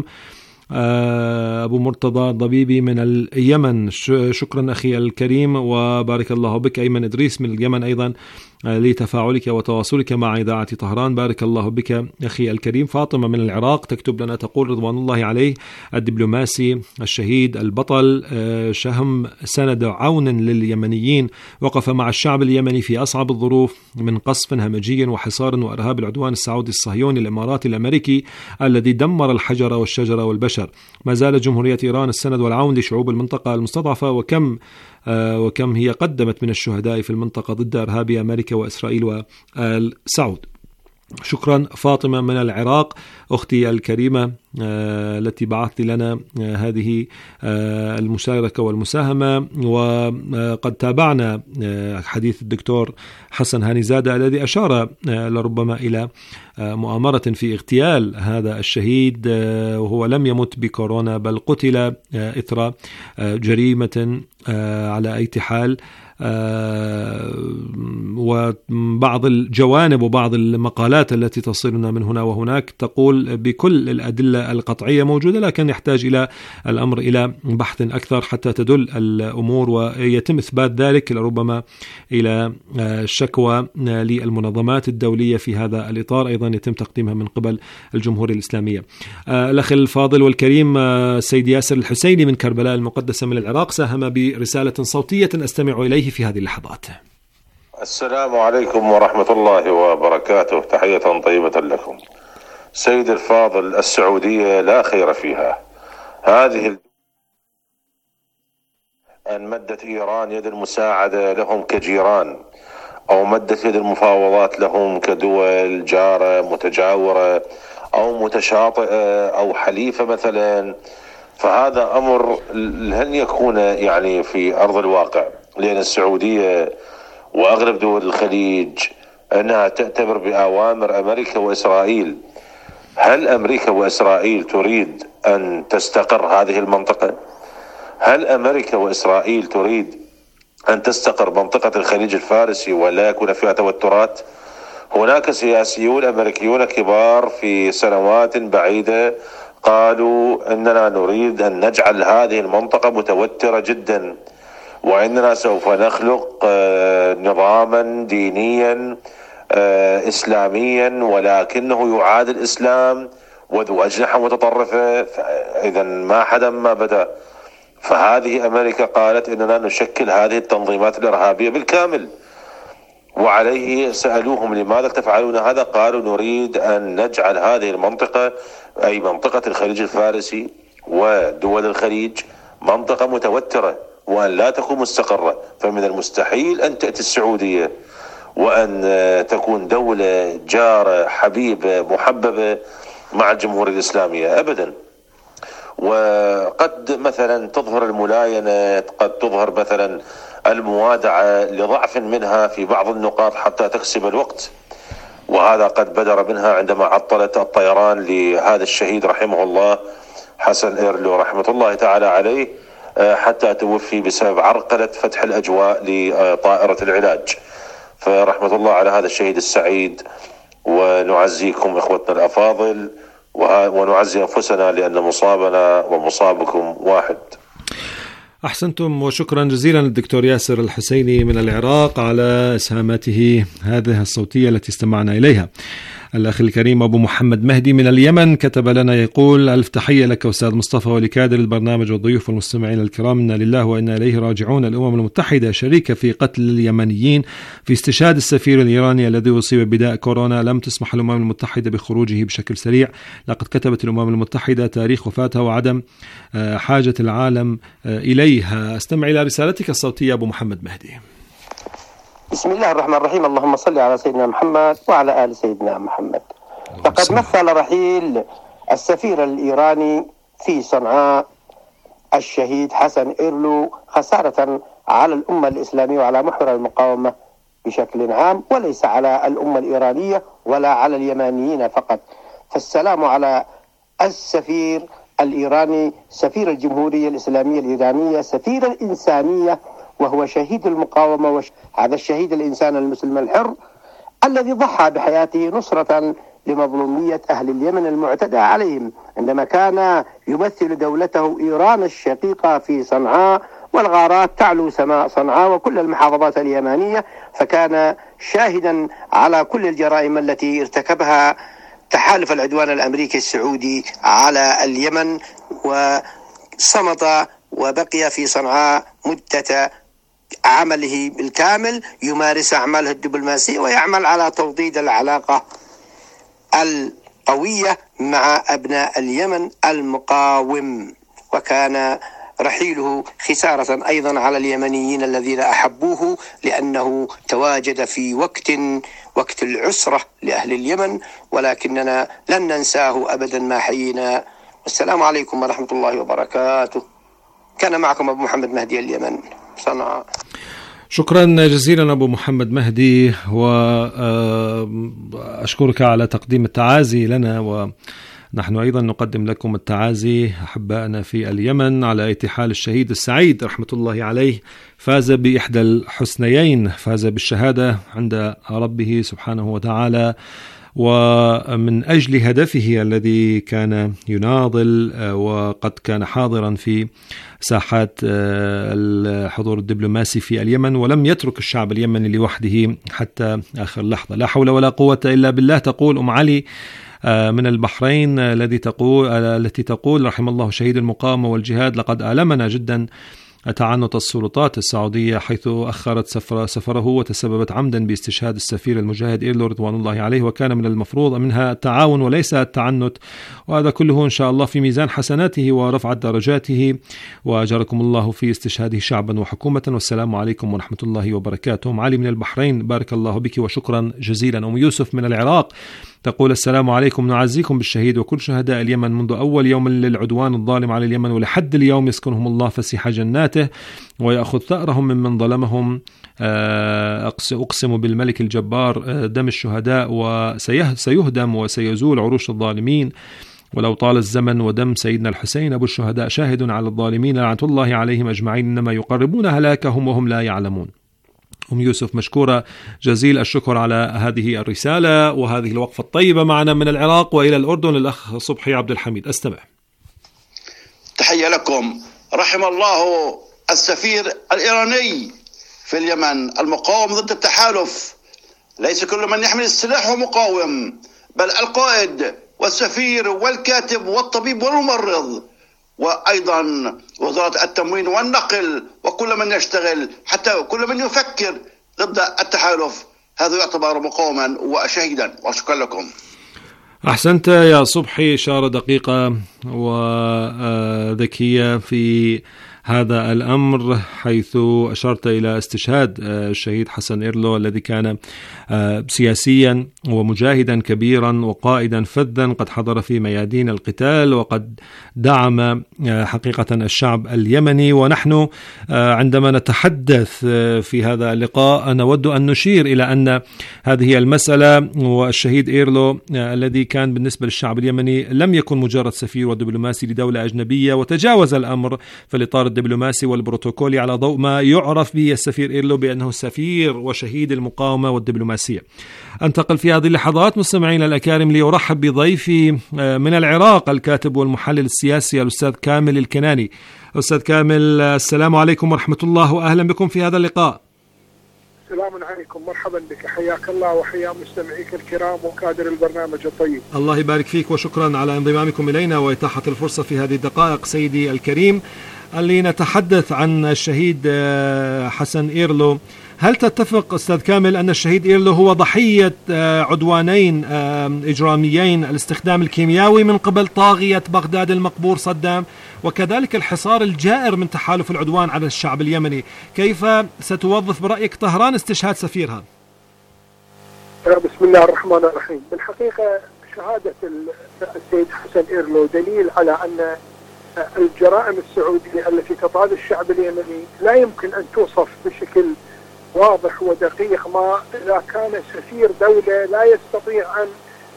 أبو مرتضى ضبيبي من اليمن، شكرا أخي الكريم وبارك الله بك. أيمن إدريس من اليمن أيضا لتفاعلك وتواصلك مع إذاعة طهران، بارك الله بك أخي الكريم. فاطمة من العراق تكتب لنا تقول رضوان الله عليه الدبلوماسي الشهيد البطل شهم سند عون لليمنيين، وقف مع الشعب اليمني في أصعب الظروف من قصف همجي وحصار وإرهاب العدوان السعودي الصهيوني الإماراتي الأمريكي الذي دمر الحجر والشجر والبشر. ما زالت جمهورية إيران السند والعون لشعوب المنطقة المستضعفة، وكم آه وكم هي قدمت من الشهداء في المنطقة ضد إرهابي أمريكا وإسرائيل وآل سعود. شكرا فاطمة من العراق أختي الكريمة آه التي بعثت لنا آه هذه آه المشاركة والمساهمة. وقد تابعنا آه حديث الدكتور حسن هانيزادة الذي أشار آه لربما إلى آه مؤامرة في اغتيال هذا الشهيد، آه وهو لم يمت بكورونا بل قتل آه إثر آه جريمة آه على أي حال. آه وبعض الجوانب وبعض المقالات التي تصلنا من هنا وهناك تقول بكل الأدلة القطعية موجودة، لكن يحتاج إلى الأمر إلى بحث أكثر حتى تدل الأمور ويتم إثبات ذلك، لربما إلى آه شكوى للمنظمات الدولية في هذا الإطار أيضا يتم تقديمها من قبل الجمهورية الإسلامية. آه الأخ الفاضل والكريم آه سيد ياسر الحسيني من كربلاء المقدسة من العراق ساهم برسالة صوتية أستمع إليه في هذه اللحظات. السلام عليكم ورحمة الله وبركاته، تحية طيبة لكم. سيد الفاضل، السعودية لا خير فيها. هذه أن مدت إيران يد المساعدة لهم كجيران، أو مدت يد المفاوضات لهم كدول جارة متجاورة أو متشاطئة أو حليفة مثلا، فهذا أمر لن يكون يعني في أرض الواقع، لأن السعودية وأغلب دول الخليج أنها تعتبر بأوامر أمريكا وإسرائيل. هل أمريكا وإسرائيل تريد أن تستقر هذه المنطقة؟ هل أمريكا وإسرائيل تريد أن تستقر منطقة الخليج الفارسي ولا يكون فيها توترات؟ هناك سياسيون أمريكيون كبار في سنوات بعيدة قالوا أننا نريد أن نجعل هذه المنطقة متوترة جدا، وإننا سوف نخلق نظاما دينيا إسلاميا ولكنه يعادل الإسلام وذو أجنحة متطرفة. إذا ما حدا ما بدأ. فهذه أمريكا قالت إننا نشكل هذه التنظيمات الإرهابية بالكامل، وعليه سألوهم لماذا تفعلون هذا؟ قالوا نريد أن نجعل هذه المنطقة أي منطقة الخليج الفارسي ودول الخليج منطقة متوترة وأن لا تكون مستقرة. فمن المستحيل أن تأتي السعودية وأن تكون دولة جارة حبيبة محببة مع الجمهورية الإسلامية أبدا. وقد مثلا تظهر الملاينة، قد تظهر مثلا الموادعة لضعف منها في بعض النقاط حتى تكسب الوقت، وهذا قد بدر منها عندما عطلت الطيران لهذا الشهيد رحمه الله حسن إيرلو رحمة الله تعالى عليه حتى توفي بسبب عرقلة فتح الأجواء لطائرة العلاج. فرحمة الله على هذا الشهيد السعيد، ونعزيكم إخوتنا الأفاضل ونعزي أنفسنا لأن مصابنا ومصابكم واحد. أحسنتم، وشكرا جزيلا للدكتور ياسر الحسيني من العراق على إسهاماته هذه الصوتية التي استمعنا إليها. الأخ الكريم أبو محمد مهدي من اليمن كتب لنا يقول: ألف تحية لك أستاذ مصطفى ولكادر البرنامج والضيوف والمستمعين الكرام، إنا لله وإنا إليه راجعون. الأمم المتحدة شريكة في قتل اليمنيين في استشهاد السفير الإيراني الذي أصيب بداء كورونا. لم تسمح الأمم المتحدة بخروجه بشكل سريع. لقد كتبت الأمم المتحدة تاريخ وفاته وعدم حاجة العالم إليها. استمع إلى رسالتك الصوتية أبو محمد مهدي. بسم الله الرحمن الرحيم. اللهم صل على سيدنا محمد وعلى آل سيدنا محمد. لقد مثل رحيل السفير الإيراني في صنعاء الشهيد حسن إيرلو خسارة على الأمة الإسلامية وعلى محور المقاومة بشكل عام، وليس على الأمة الإيرانية ولا على اليمانيين فقط. فالسلام على السفير الإيراني، سفير الجمهورية الإسلامية الإيرانية، سفير الإنسانية، وهو شهيد المقاومة. وهذا الشهيد الإنسان المسلم الحر الذي ضحى بحياته نصرة لمظلومية أهل اليمن المعتدى عليهم عندما كان يمثل دولته إيران الشقيقة في صنعاء، والغارات تعلو سماء صنعاء وكل المحافظات اليمانية، فكان شاهدا على كل الجرائم التي ارتكبها تحالف العدوان الأمريكي السعودي على اليمن، وصمت وبقي في صنعاء مدة عمله بالكامل يمارس أعماله الدبلوماسية ويعمل على توطيد العلاقة القوية مع أبناء اليمن المقاوم. وكان رحيله خسارة أيضا على اليمنيين الذين أحبوه، لأنه تواجد في وقت وقت العسرة لأهل اليمن، ولكننا لن ننساه أبدا ما حيينا. السلام عليكم ورحمة الله وبركاته. كان معكم أبو محمد مهدي اليمن صنعاء. شكرا جزيلا أبو محمد مهدي، وأشكرك على تقديم التعازي لنا، ونحن أيضا نقدم لكم التعازي أحبائنا في اليمن على أي حال الشهيد السعيد رحمة الله عليه. فاز بإحدى الحسنيين، فاز بالشهادة عند ربه سبحانه وتعالى، ومن أجل هدفه الذي كان يناضل، وقد كان حاضرا في ساحات الحضور الدبلوماسي في اليمن، ولم يترك الشعب اليمني لوحده حتى آخر لحظة. لا حول ولا قوة إلا بالله. تقول أم علي من البحرين الذي تقول التي تقول: رحم الله شهيد المقاومة والجهاد، لقد ألمنا جدا تعنت السلطات السعودية حيث أخرت سفر سفره وتسببت عمدا باستشهاد السفير المجاهد إيرلو رضوان الله عليه، وكان من المفروض منها التعاون وليس التعنت، وهذا كله إن شاء الله في ميزان حسناته ورفع درجاته، وأجركم الله في استشهاده شعبا وحكومة. والسلام عليكم ورحمة الله وبركاته. أم علي من البحرين بارك الله بك وشكرا جزيلا. أم يوسف من العراق تقول: السلام عليكم، نعزيكم بالشهيد وكل شهداء اليمن منذ أول يوم للعدوان الظالم على اليمن ولحد اليوم، يسكنهم الله فسيح جناته ويأخذ ثأرهم ممن ظلمهم. أقسم بالملك الجبار دم الشهداء وسيهدم وسيزول عروش الظالمين، ولو طال الزمن ودم سيدنا الحسين أبو الشهداء شاهد على الظالمين لعنة الله عليهم أجمعين، إنما يقربون هلاكهم وهم لا يعلمون. أم يوسف مشكورة جزيل الشكر على هذه الرسالة وهذه الوقفة الطيبة معنا من العراق. وإلى الأردن الأخ صبحي عبد الحميد، أستمع. تحية لكم. رحم الله السفير الإيراني في اليمن المقاوم ضد التحالف. ليس كل من يحمل السلاح هو مقاوم، بل القائد والسفير والكاتب والطبيب والممرض، وأيضا وزارة التموين والنقل، وكل من يشتغل حتى كل من يفكر ضد التحالف، هذا يعتبر مقاوما وشهيدا. وشكرا لكم. أحسنت يا صبحي، إشارة دقيقة وذكية في هذا الأمر، حيث أشرت إلى استشهاد الشهيد حسن إيرلو الذي كان سياسيا ومجاهدا كبيرا وقائدا فذا قد حضر في ميادين القتال وقد دعم حقيقة الشعب اليمني. ونحن عندما نتحدث في هذا اللقاء نود أن نشير إلى أن هذه المسألة والشهيد إيرلو الذي كان بالنسبة للشعب اليمني لم يكن مجرد سفير ودبلوماسي لدولة أجنبية وتجاوز الأمر في الإطار الدبلوماسي والبروتوكولي على ضوء ما يعرف به السفير إيرلو بأنه سفير وشهيد المقاومة والدبلوماسية. أنتقل في هذه اللحظات مستمعينا الأكارم لأرحب بضيفي من العراق الكاتب والمحلل السياسي الأستاذ كامل الكناني. أستاذ كامل، السلام عليكم ورحمة الله وأهلا بكم في هذا اللقاء. السلام عليكم، مرحبا بك، حياك الله وحيا مستمعيك الكرام وكادر البرنامج الطيب. الله يبارك فيك وشكرا على انضمامكم إلينا وإتاحة الفرصة في هذه الدقائق. سيدي الكريم، اللي نتحدث عن الشهيد حسن إيرلو، هل تتفق أستاذ كامل أن الشهيد إيرلو هو ضحية عدوانين إجراميين، الاستخدام الكيميائي من قبل طاغية بغداد المقبور صدام، وكذلك الحصار الجائر من تحالف العدوان على الشعب اليمني؟ كيف ستوظف برأيك طهران استشهاد سفيرها؟ بسم الله الرحمن الرحيم. بالحقيقة شهادة السيد حسن إيرلو دليل على أن الجرائم السعودية التي تطال الشعب اليمني لا يمكن أن توصف بشكل واضح ودقيق ما إذا كان سفير دولة لا يستطيع أن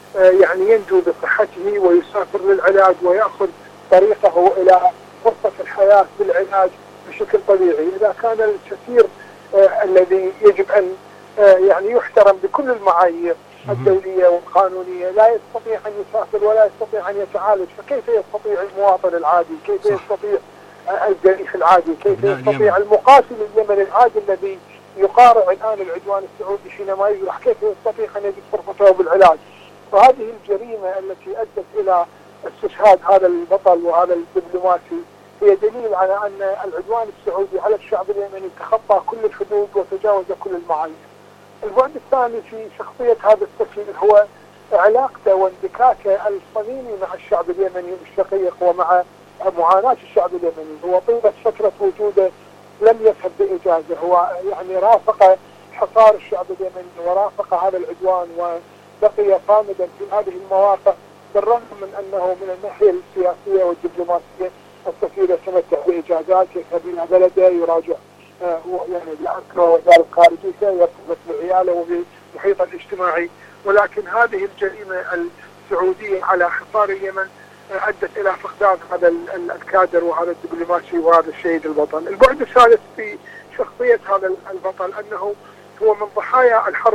يعني ينجو بصحته ويسافر للعلاج ويأخذ طريقه إلى فرصة الحياة بالعلاج بشكل طبيعي. إذا كان السفير آه الذي يجب أن آه يعني يحترم بكل المعايير الدولية والقانونية لا يستطيع أن يسافر ولا يستطيع أن يتعالج، فكيف يستطيع المواطن العادي؟ كيف يستطيع آه الجريح العادي؟ كيف يستطيع المقاتل اليمني العادي الذي يقارع الآن العدوان السعودي حينما يجرح، كيف يستطيع أن يجد فرصته بالعلاج؟ وهذه الجريمة التي أدت إلى استشهاد هذا البطل وهذا الدبلوماسي هي دليل على أن العدوان السعودي على الشعب اليمني تخطى كل الحدود وتجاوز كل المعايير. البعد الثاني في شخصية هذا السفير هو علاقته واندكاكه الصميمي مع الشعب اليمني الشقيق ومع معاناة الشعب اليمني. هو طيلة فترة وجوده لم يذهب بإجازة، هو يعني رافق حصار الشعب اليمني ورافق هذا العدوان وبقي صامدا في هذه المواقع، بالرغم من أنه من الناحية السياسية والدبلوماسية السفير يتمتع بإجازات، يذهب إلى بلده يراجع آه يعني الأنكرة وزارة الخارجية، يرتبط بعياله وبمحيطه الاجتماعي. ولكن هذه الجريمة السعودية على حصار اليمن آه أدت إلى فقدان هذا الكادر وهذا الدبلوماسي وهذا الشهيد البطل. البعد الثالث في شخصية هذا البطل أنه هو من ضحايا الحرب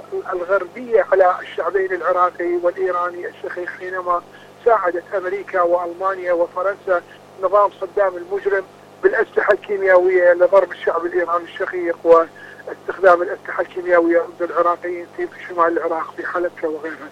الغربية على الشعبين العراقي والإيراني الشقيق، حينما ساعدت أمريكا وألمانيا وفرنسا نظام صدام المجرم بالأسلحة الكيميائية لضرب الشعب الإيراني الشقيق واستخدام الأسلحة الكيميائية ضد العراقيين في شمال العراق في حلبكة وغيرها.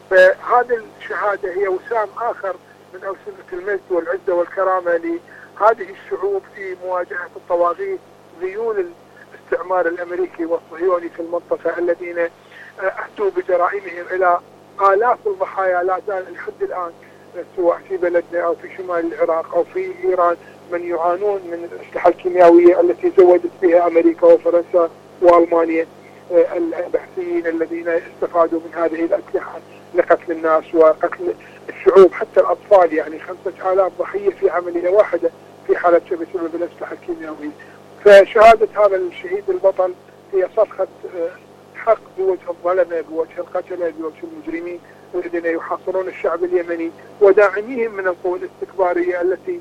فهذه الشهادة هي وسام آخر من أوسمة المجد والعزة والكرامة لهذه الشعوب في مواجهة الطواغيت ذيول الاستعمار الأمريكي والصهيوني في المنطقة، الذين أتوا بجرائمهم إلى آلاف الضحايا لا زال لحد الآن، سواء في بلدنا أو في شمال العراق أو في إيران، من يعانون من الأسلحة الكيميائية التي زودت بها أمريكا وفرنسا وألمانيا البحثيين الذين استفادوا من هذه الأسلحة لقتل الناس وقتل الشعوب حتى الأطفال. يعني خمسة آلاف ضحية في عملية واحدة في حلبكة بسبب الأسلحة الكيميائية. فشهادة هذا الشهيد البطل هي صرخة حق بوجه الظلمة، بوجه القتلة، بوجه المجرمين الذين يحاصرون الشعب اليمني وداعميهم من القوى الاستكبارية التي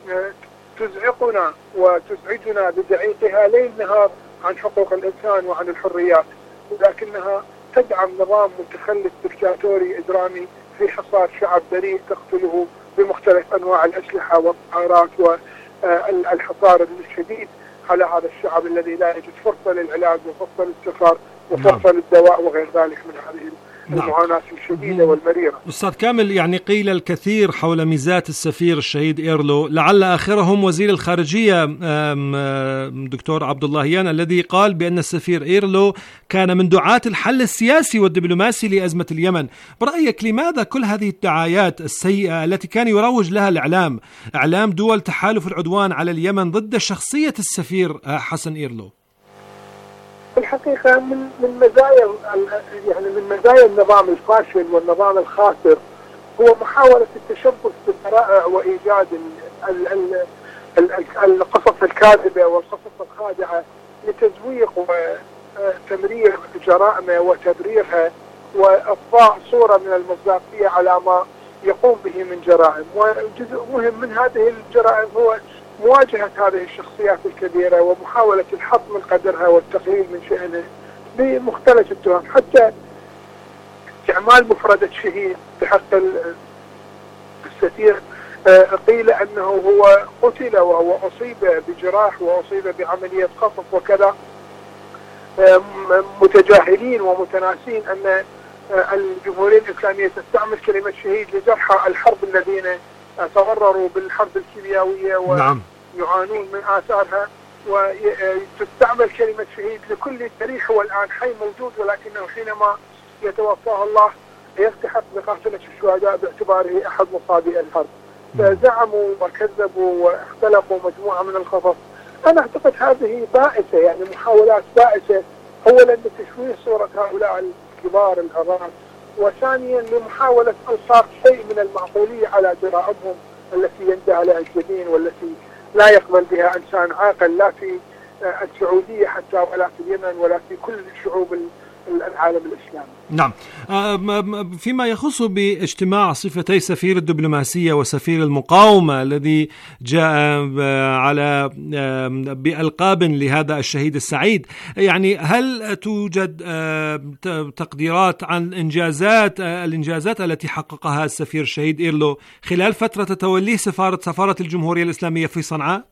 تزعقنا وتزعجنا بزعيقها ليل نهار عن حقوق الإنسان وعن الحريات، ولكنها تدعم نظام متخلف دكتاتوري إجرامي في حصار شعب بريء تقتله بمختلف أنواع الأسلحة والطائرات والحصار الشديد على هذا الشعب الذي لا يجد فرصة للعلاج وفرصة للسفر وفرصة للدواء وغير ذلك من هذه المعاناة الشديدة والمريرة. أستاذ كامل، يعني قيل الكثير حول ميزات السفير الشهيد إيرلو، لعل آخرهم وزير الخارجية دكتور عبد اللهيان الذي قال بأن السفير إيرلو كان من دعاة الحل السياسي والدبلوماسي لأزمة اليمن. برأيك لماذا كل هذه الدعايات السيئة التي كان يروج لها الإعلام، إعلام دول تحالف العدوان على اليمن، ضد شخصية السفير حسن إيرلو؟ الحقيقة من من مزايا يعني من مزايا النظام الفاشل والنظام الخاسر هو محاولة التشبث بالشرائع وإيجاد ال ال ال القصص الكاذبة والقصص الخادعة لتزويق وتمرير جرائمه وتبريرها وإضفاء صورة من المصداقية على ما يقوم به من جرائم. وجزء مهم من هذه الجرائم هو مواجهة هذه الشخصيات الكبيرة ومحاولة الحط من قدرها والتقليل من شأنه بمختلف التهم، حتى استعمال مفردة شهيد بحق السفير. قيل أنه هو قتل وهو أصيب بجراح وأصيب بعملية خطف وكذا، متجاهلين ومتناسين أن الجمهورية الإسلامية تستعمل كلمة شهيد لجرحى الحرب الذين تضرروا بالحرب الكيميائية ويعانون من آثارها، وتستعمل كلمة شهيد لكل جريح هو الآن حي موجود ولكنه حينما يتوفاه الله يلتحق بقافلة الشهداء باعتباره أحد مصابي الحرب. فزعموا وكذبوا واختلقوا مجموعة من الخطط. أنا أعتقد هذه بائسة، يعني محاولات بائسة، أولا لتشويه صورة هؤلاء الكبار العظام، وثانيا لمحاولة إلصاق شيء من المعقولية على جرائمهم التي يندى لها الجبين والتي لا يقبل بها إنسان عاقل، لا في السعودية حتى ولا في اليمن ولا في كل شعوب العالم الإسلامي. نعم. فيما يخص باجتماع صفتي سفير الدبلوماسية وسفير المقاومة الذي جاء على بألقاب لهذا الشهيد السعيد، يعني هل توجد تقديرات عن إنجازات الإنجازات التي حققها السفير الشهيد إيرلو خلال فترة توليه سفارة سفارة الجمهورية الإسلامية في صنعاء؟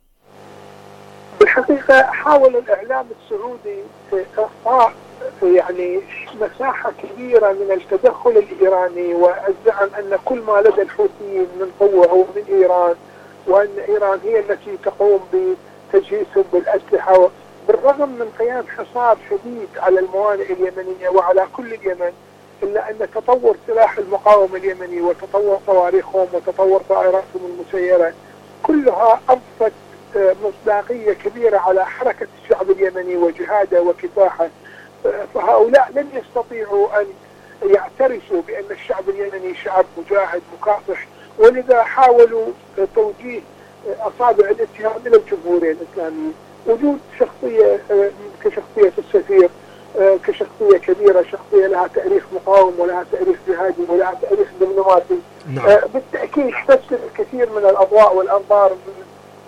بالحقيقة حاول الإعلام السعودي إعطاء يعني مساحة كبيرة من التدخل الإيراني، والزعم أن كل ما لدى الحوثيين من قوة هو من إيران، وأن إيران هي التي تقوم بتجهيزهم بالأسلحة، بالرغم من قيام حصار شديد على الموانئ اليمنية وعلى كل اليمن، إلا أن تطور سلاح المقاومة اليمني وتطور صواريخهم وتطور طائراتهم المسيرة كلها أضفت مصداقية كبيرة على حركة الشعب اليمني وجهاده وكفاحه. فهؤلاء لن يستطيعوا أن يعترفوا بأن الشعب اليمني شعب مجاهد مكافح، ولذا حاولوا توجيه أصابع الاتهام إلى الجمهورية الإسلامية. وجود شخصية كشخصية السفير كشخصية كبيرة، شخصية لها تاريخ مقاوم ولها تاريخ جهادي ولها تاريخ دبلوماسي، بالتأكيد تسلب الكثير من الأضواء والأنظار من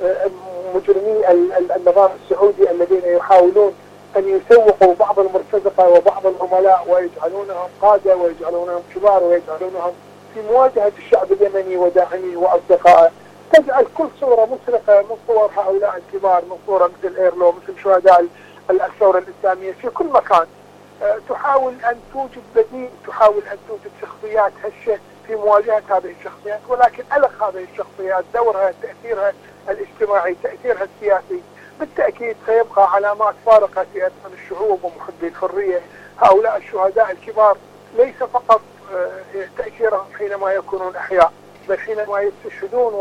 مجرمي النظام السعودي الذين يحاولون أن يسوقوا بعض المرتزقة وبعض العملاء ويجعلونهم قادة ويجعلونهم كبار ويجعلونهم في مواجهة الشعب اليمني وداعميه وأصدقائه، تجعل كل صورة مسرقة من صور هؤلاء الكبار، من صورة مثل إيرلو، مثل شهداء الثورة الإسلامية في كل مكان. تحاول أن توجد بديل، تحاول أن توجد شخصيات هشة في مواجهة هذه الشخصيات، ولكن ألغ هذه الشخصيات دورها، تأثيرها الاجتماعي، تأثيرها السياسي بالتأكيد سيبقى علامات فارقة في أذهان الشعوب ومحبي الحرية. هؤلاء الشهداء الكبار ليس فقط تأثيرهم حينما يكونون أحياء، بل حينما يستشهدون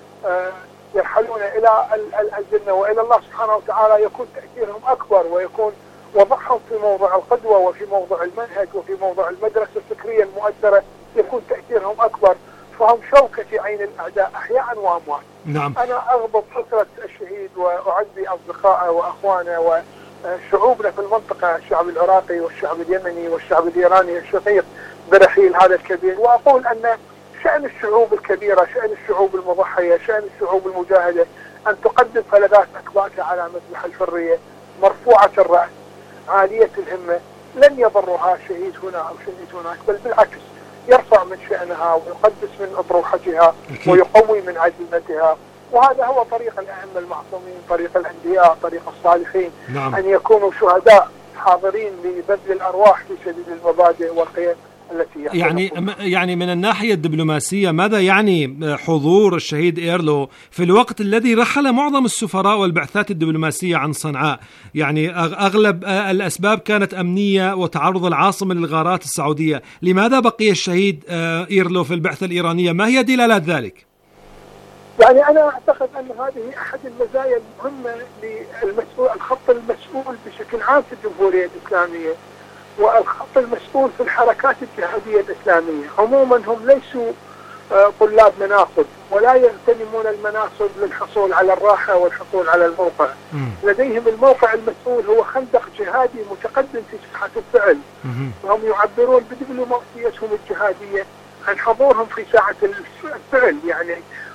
ويرحلون إلى الجنة وإلى الله سبحانه وتعالى يكون تأثيرهم أكبر، ويكون وضعهم في موضع القدوة وفي موضع المنهج وفي موضع المدرسة الفكرية المؤثرة يكون تأثيرهم أكبر. فهم شوكة في عين الأعداء أحياء وأموات. نعم. أنا أغبط فكرة الشهيد وأعزي أصدقائه وأخوانه وشعوبنا في المنطقة، الشعب العراقي والشعب اليمني والشعب الإيراني الشقيق برحيل هذا الكبير، وأقول أن شأن الشعوب الكبيرة، شأن الشعوب المضحية، شأن الشعوب المجاهدة أن تقدم فلذات أكباك على مذبح الحرية، مرفوعة الرأس، عالية الهمة، لن يضرها شهيد هنا أو شهيد هناك، بل بالعكس يرفع من شأنها ويقدس من أطروحتها ويقوي من عزيمتها. وهذا هو طريق الأئمة المعصومين، طريق الأنبياء، طريق الصالحين. نعم. أن يكونوا شهداء حاضرين لبذل الأرواح في سبيل المبادئ والقيم التي يعني يعني من الناحية الدبلوماسية ماذا يعني حضور الشهيد إيرلو في الوقت الذي رحل معظم السفراء والبعثات الدبلوماسية عن صنعاء؟ يعني أغلب الأسباب كانت أمنية وتعرض العاصمة للغارات السعودية، لماذا بقي الشهيد إيرلو في البعثة الإيرانية؟ ما هي دلالات ذلك؟ يعني أنا أعتقد أن هذه أحد المزايا المهمة للمسؤول، الخط المسؤول بشكل عام في الجمهورية الإسلامية والخط المسؤول في الحركات الجهادية الإسلامية. عموما هم ليسوا طلاب مناصب ولا يغتنمون المناصب للحصول على الراحة والحصول على الموقع. لديهم الموقع المسؤول هو خندق جهادي متقدم في ساحة الفعل، وهم يعبرون بدبلوماسيتهم الجهادية عن حضورهم في ساحة الفعل. يعني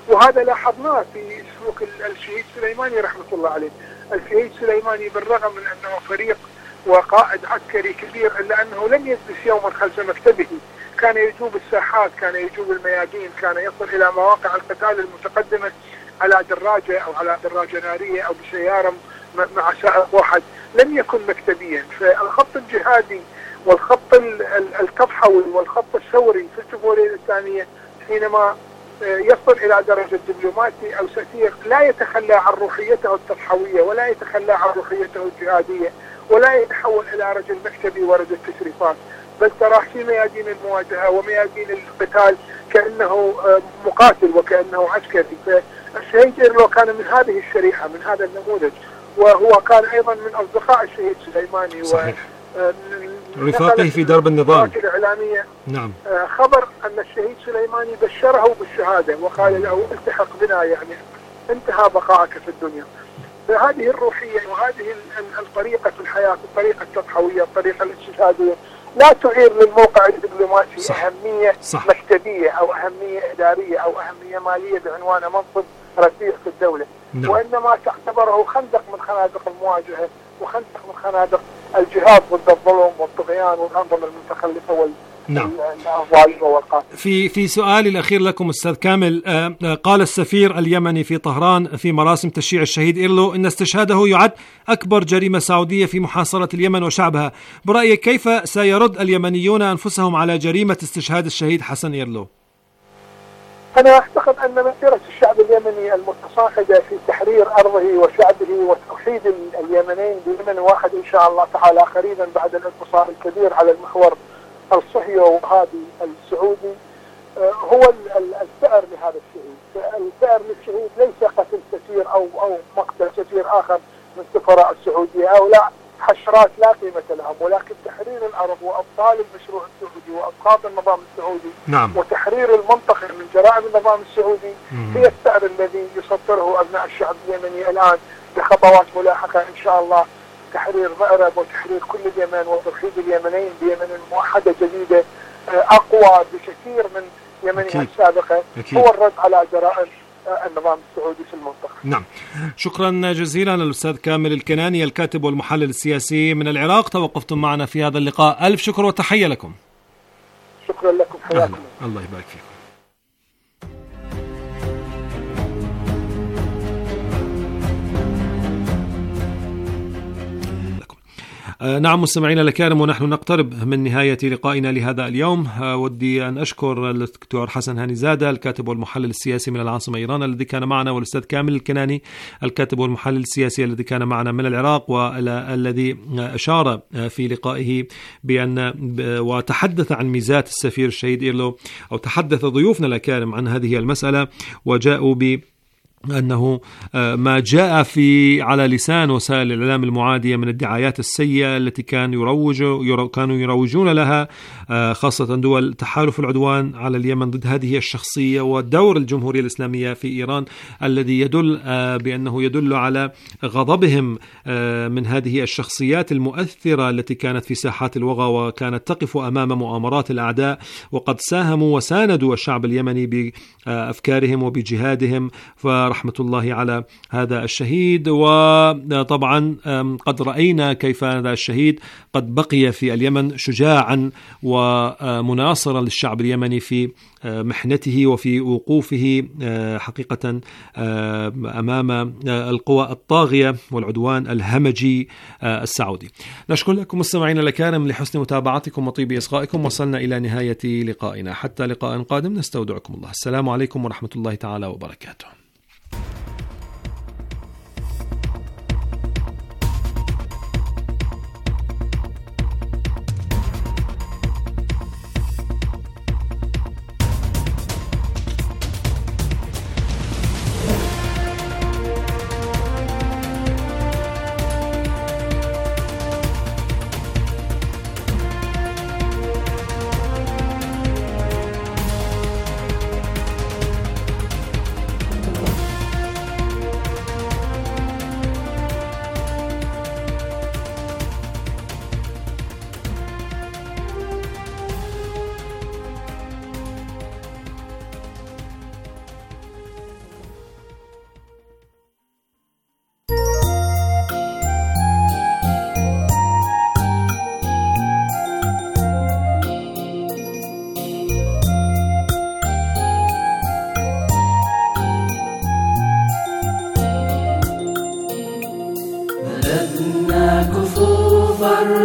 وهذا لاحظناه في سلوك الشهيد سليماني رحمة الله عليه. الشهيد سليماني بالرغم من أنه فريق وقائد عسكري كبير إلا أنه لم يجلس يوما خلف مكتبه، كان يجوب الساحات، كان يجوب الميادين، كان يصل إلى مواقع القتال المتقدمة على دراجة أو على دراجة نارية أو بسيارة مع سائق واحد، لم يكن مكتبيا. فالخط الجهادي والخط التضحوي والخط الثوري في الجمهورية الإسلامية حينما يصل إلى درجة دبلوماسي أو سفير لا يتخلى عن روحيته التضحوية ولا يتخلى عن روحيته الجهادية ولا يتحول إلى رجل مكتبي ورجل تشريفات، بل تراه في ميادين المواجهة وميادين القتال كأنه مقاتل وكأنه عسكري. فالشهيد إيرلو كان من هذه الشريحة، من هذا النموذج، وهو كان أيضا من أصدقاء الشهيد سليماني. صحيح. رفاقه في درب النظام الإعلامية نعم خبر أن الشهيد سليماني بشره بالشهادة وقال له التحق بنا، يعني انتهى بقائك في الدنيا. فهذه الروحية وهذه الطريقة في الحياة، الطريقة التضحوية، الطريقة الاستشهادية، لا تعير للموقع الدبلوماسي صح. أهمية صح. مكتبية أو أهمية إدارية أو أهمية مالية بعنوان منصب رفيق في الدولة نعم. وإنما تعتبره خندق من خنادق المواجهة وخندق من خنادق الجهاد ضد الظلم والطغيان والأنظمة المتخلفة وال نعم. في في سؤالي الأخير لكم أستاذ كامل، قال السفير اليمني في طهران في مراسم تشييع الشهيد إيرلو إن استشهاده يعد أكبر جريمة سعودية في محاصرة اليمن وشعبها. برأيك كيف سيرد اليمنيون أنفسهم على جريمة استشهاد الشهيد حسن إيرلو؟ أنا أعتقد أن مسيرة الشعب اليمني المتصاعدة في تحرير أرضه وشعبه وتوحيد اليمنين بيمن واحد إن شاء الله تعالى قريبا بعد الانتصار الكبير على المحور الصهيوني وهابي السعودي هو الثأر لهذا الشهيد. الثأر للشهيد ليس قتل سفير أو أو مقتل سفير آخر من سفراء السعودية أو لا حشرات لا قيمة لهم، ولكن تحرير الأرض وأبطال المشروع السعودي وأسقاط النظام السعودي نعم. وتحرير المنطقة من جرائم النظام السعودي مم. هي الثأر الذي يسطره أبناء الشعب اليمني الآن بخطوات ملاحقة إن شاء الله، تحرير مأرب وتحرير كل اليمن وتوحيد اليمنين بيمن موحدة جديدة أقوى بكثير من يمنها السابقة. أكيد. هو الرد على جرائم النظام السعودي في المنطقة. نعم، شكرا جزيلا للأستاذ كامل الكناني الكاتب والمحلل السياسي من العراق، توقفتم معنا في هذا اللقاء، ألف شكر وتحية لكم. شكرا لكم، حياكم الله يبارك فيكم. نعم مستمعينا الكرام، ونحن نقترب من نهاية لقائنا لهذا اليوم. ودي أن أشكر الدكتور حسن هاني زادة الكاتب والمحلل السياسي من العاصمة إيران الذي كان معنا، والأستاذ كامل الكناني الكاتب والمحلل السياسي الذي كان معنا من العراق، والذي أشار في لقائه بأن وتحدث عن ميزات السفير الشهيد إيرلو، أو تحدث ضيوفنا الأكارم عن هذه المسألة، وجاءوا ب أنه ما جاء في على لسان وسائل الإعلام المعادية من الدعايات السيئة التي كان يروج كانوا يروجون لها، خاصة دول تحالف العدوان على اليمن ضد هذه الشخصية، ودور الجمهورية الإسلامية في إيران الذي يدل بأنه يدل على غضبهم من هذه الشخصيات المؤثرة التي كانت في ساحات الوغى وكانت تقف أمام مؤامرات الأعداء، وقد ساهموا وساندوا الشعب اليمني بأفكارهم وبجهادهم، فرحمة الله على هذا الشهيد. وطبعا قد رأينا كيف هذا الشهيد قد بقي في اليمن شجاعا ومناصرا للشعب اليمني في محنته وفي وقوفه حقيقة أمام القوى الطاغية والعدوان الهمجي السعودي. نشكر لكم مستمعينا الكرام لحسن متابعتكم وطيب إصغائكم. وصلنا إلى نهاية لقائنا، حتى لقاء قادم نستودعكم الله. السلام عليكم ورحمة الله تعالى وبركاته.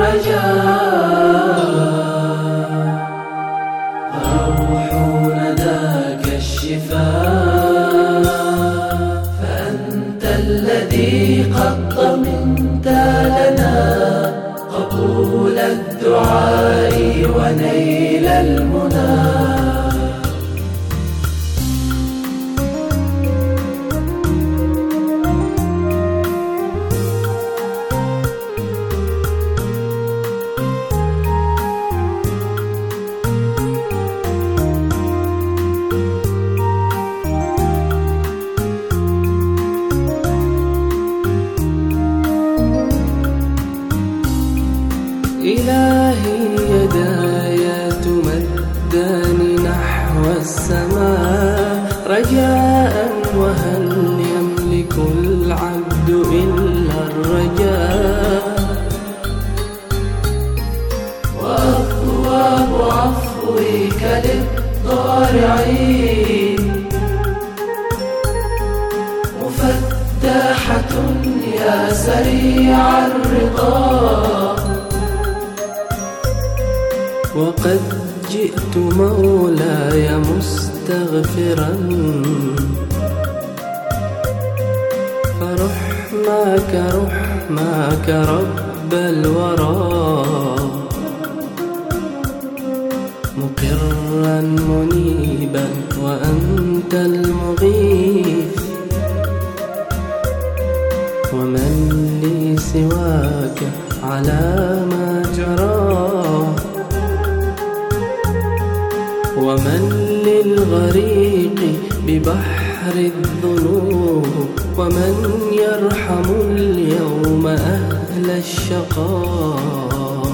الرجاء الروح نداك الشفاء فأنت الذي قد ضمنت لنا قبول الدعاء ونيل المنى. إلهي يداي تمدان نحو السماء رجاء وهل يملك العبد إلا الرجاء وأبواب عفوك للضارعين مفتحة يا سريع الرضا وقد جئت مولاي مستغفرا فرحماك رحماك رب الورى مقرا منيبا وأنت المغيث ومن لي سواك على ما جرى ومن للغريق ببحر الذنوب ومن يرحم اليوم أهل الشقاء.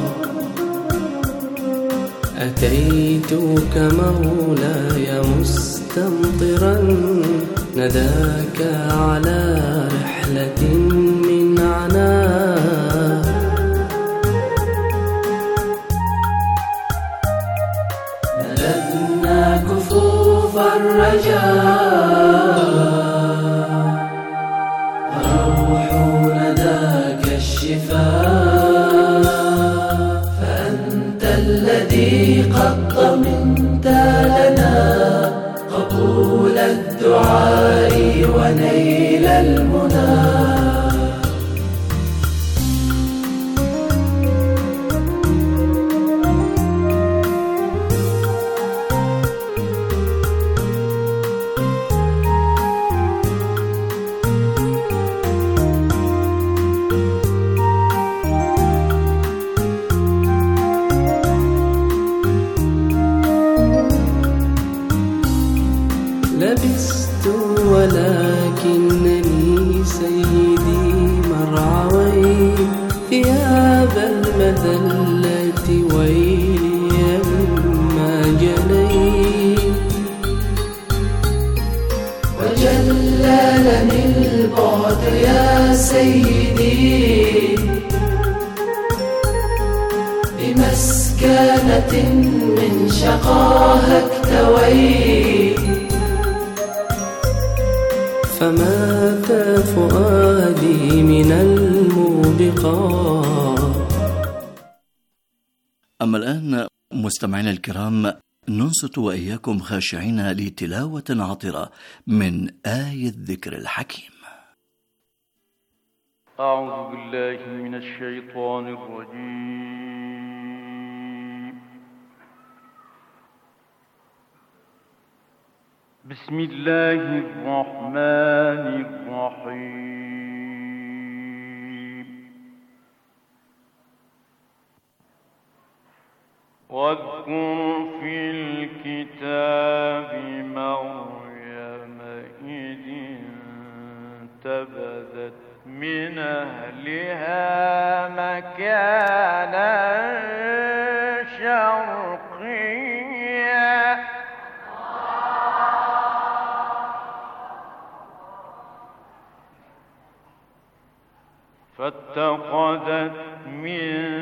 أتيتك مولاي مستمطرا نداك على رحلة من عناء ملأنا كفوف الرجاء الروح نداك الشفاء فأنت الذي قد ضمنت لنا قبول الدعاء ونيل المنى. لبست ولكنني سيدي مرعوي ثياب المذلة ويلي مما جنيت وجللني البعد يا سيدي بمسكنة من شقاها اكتويت فمات فؤادي من الموبقات. أما الآن مستمعينا الكرام ننصت وإياكم خاشعين لتلاوة عطرة من آية الذكر الحكيم. أعوذ بالله من الشيطان الرجيم. بسم الله الرحمن الرحيم. واذكر في الكتاب مريم إذ انتبذت من أهلها مكانا شرقيا فاتخذت من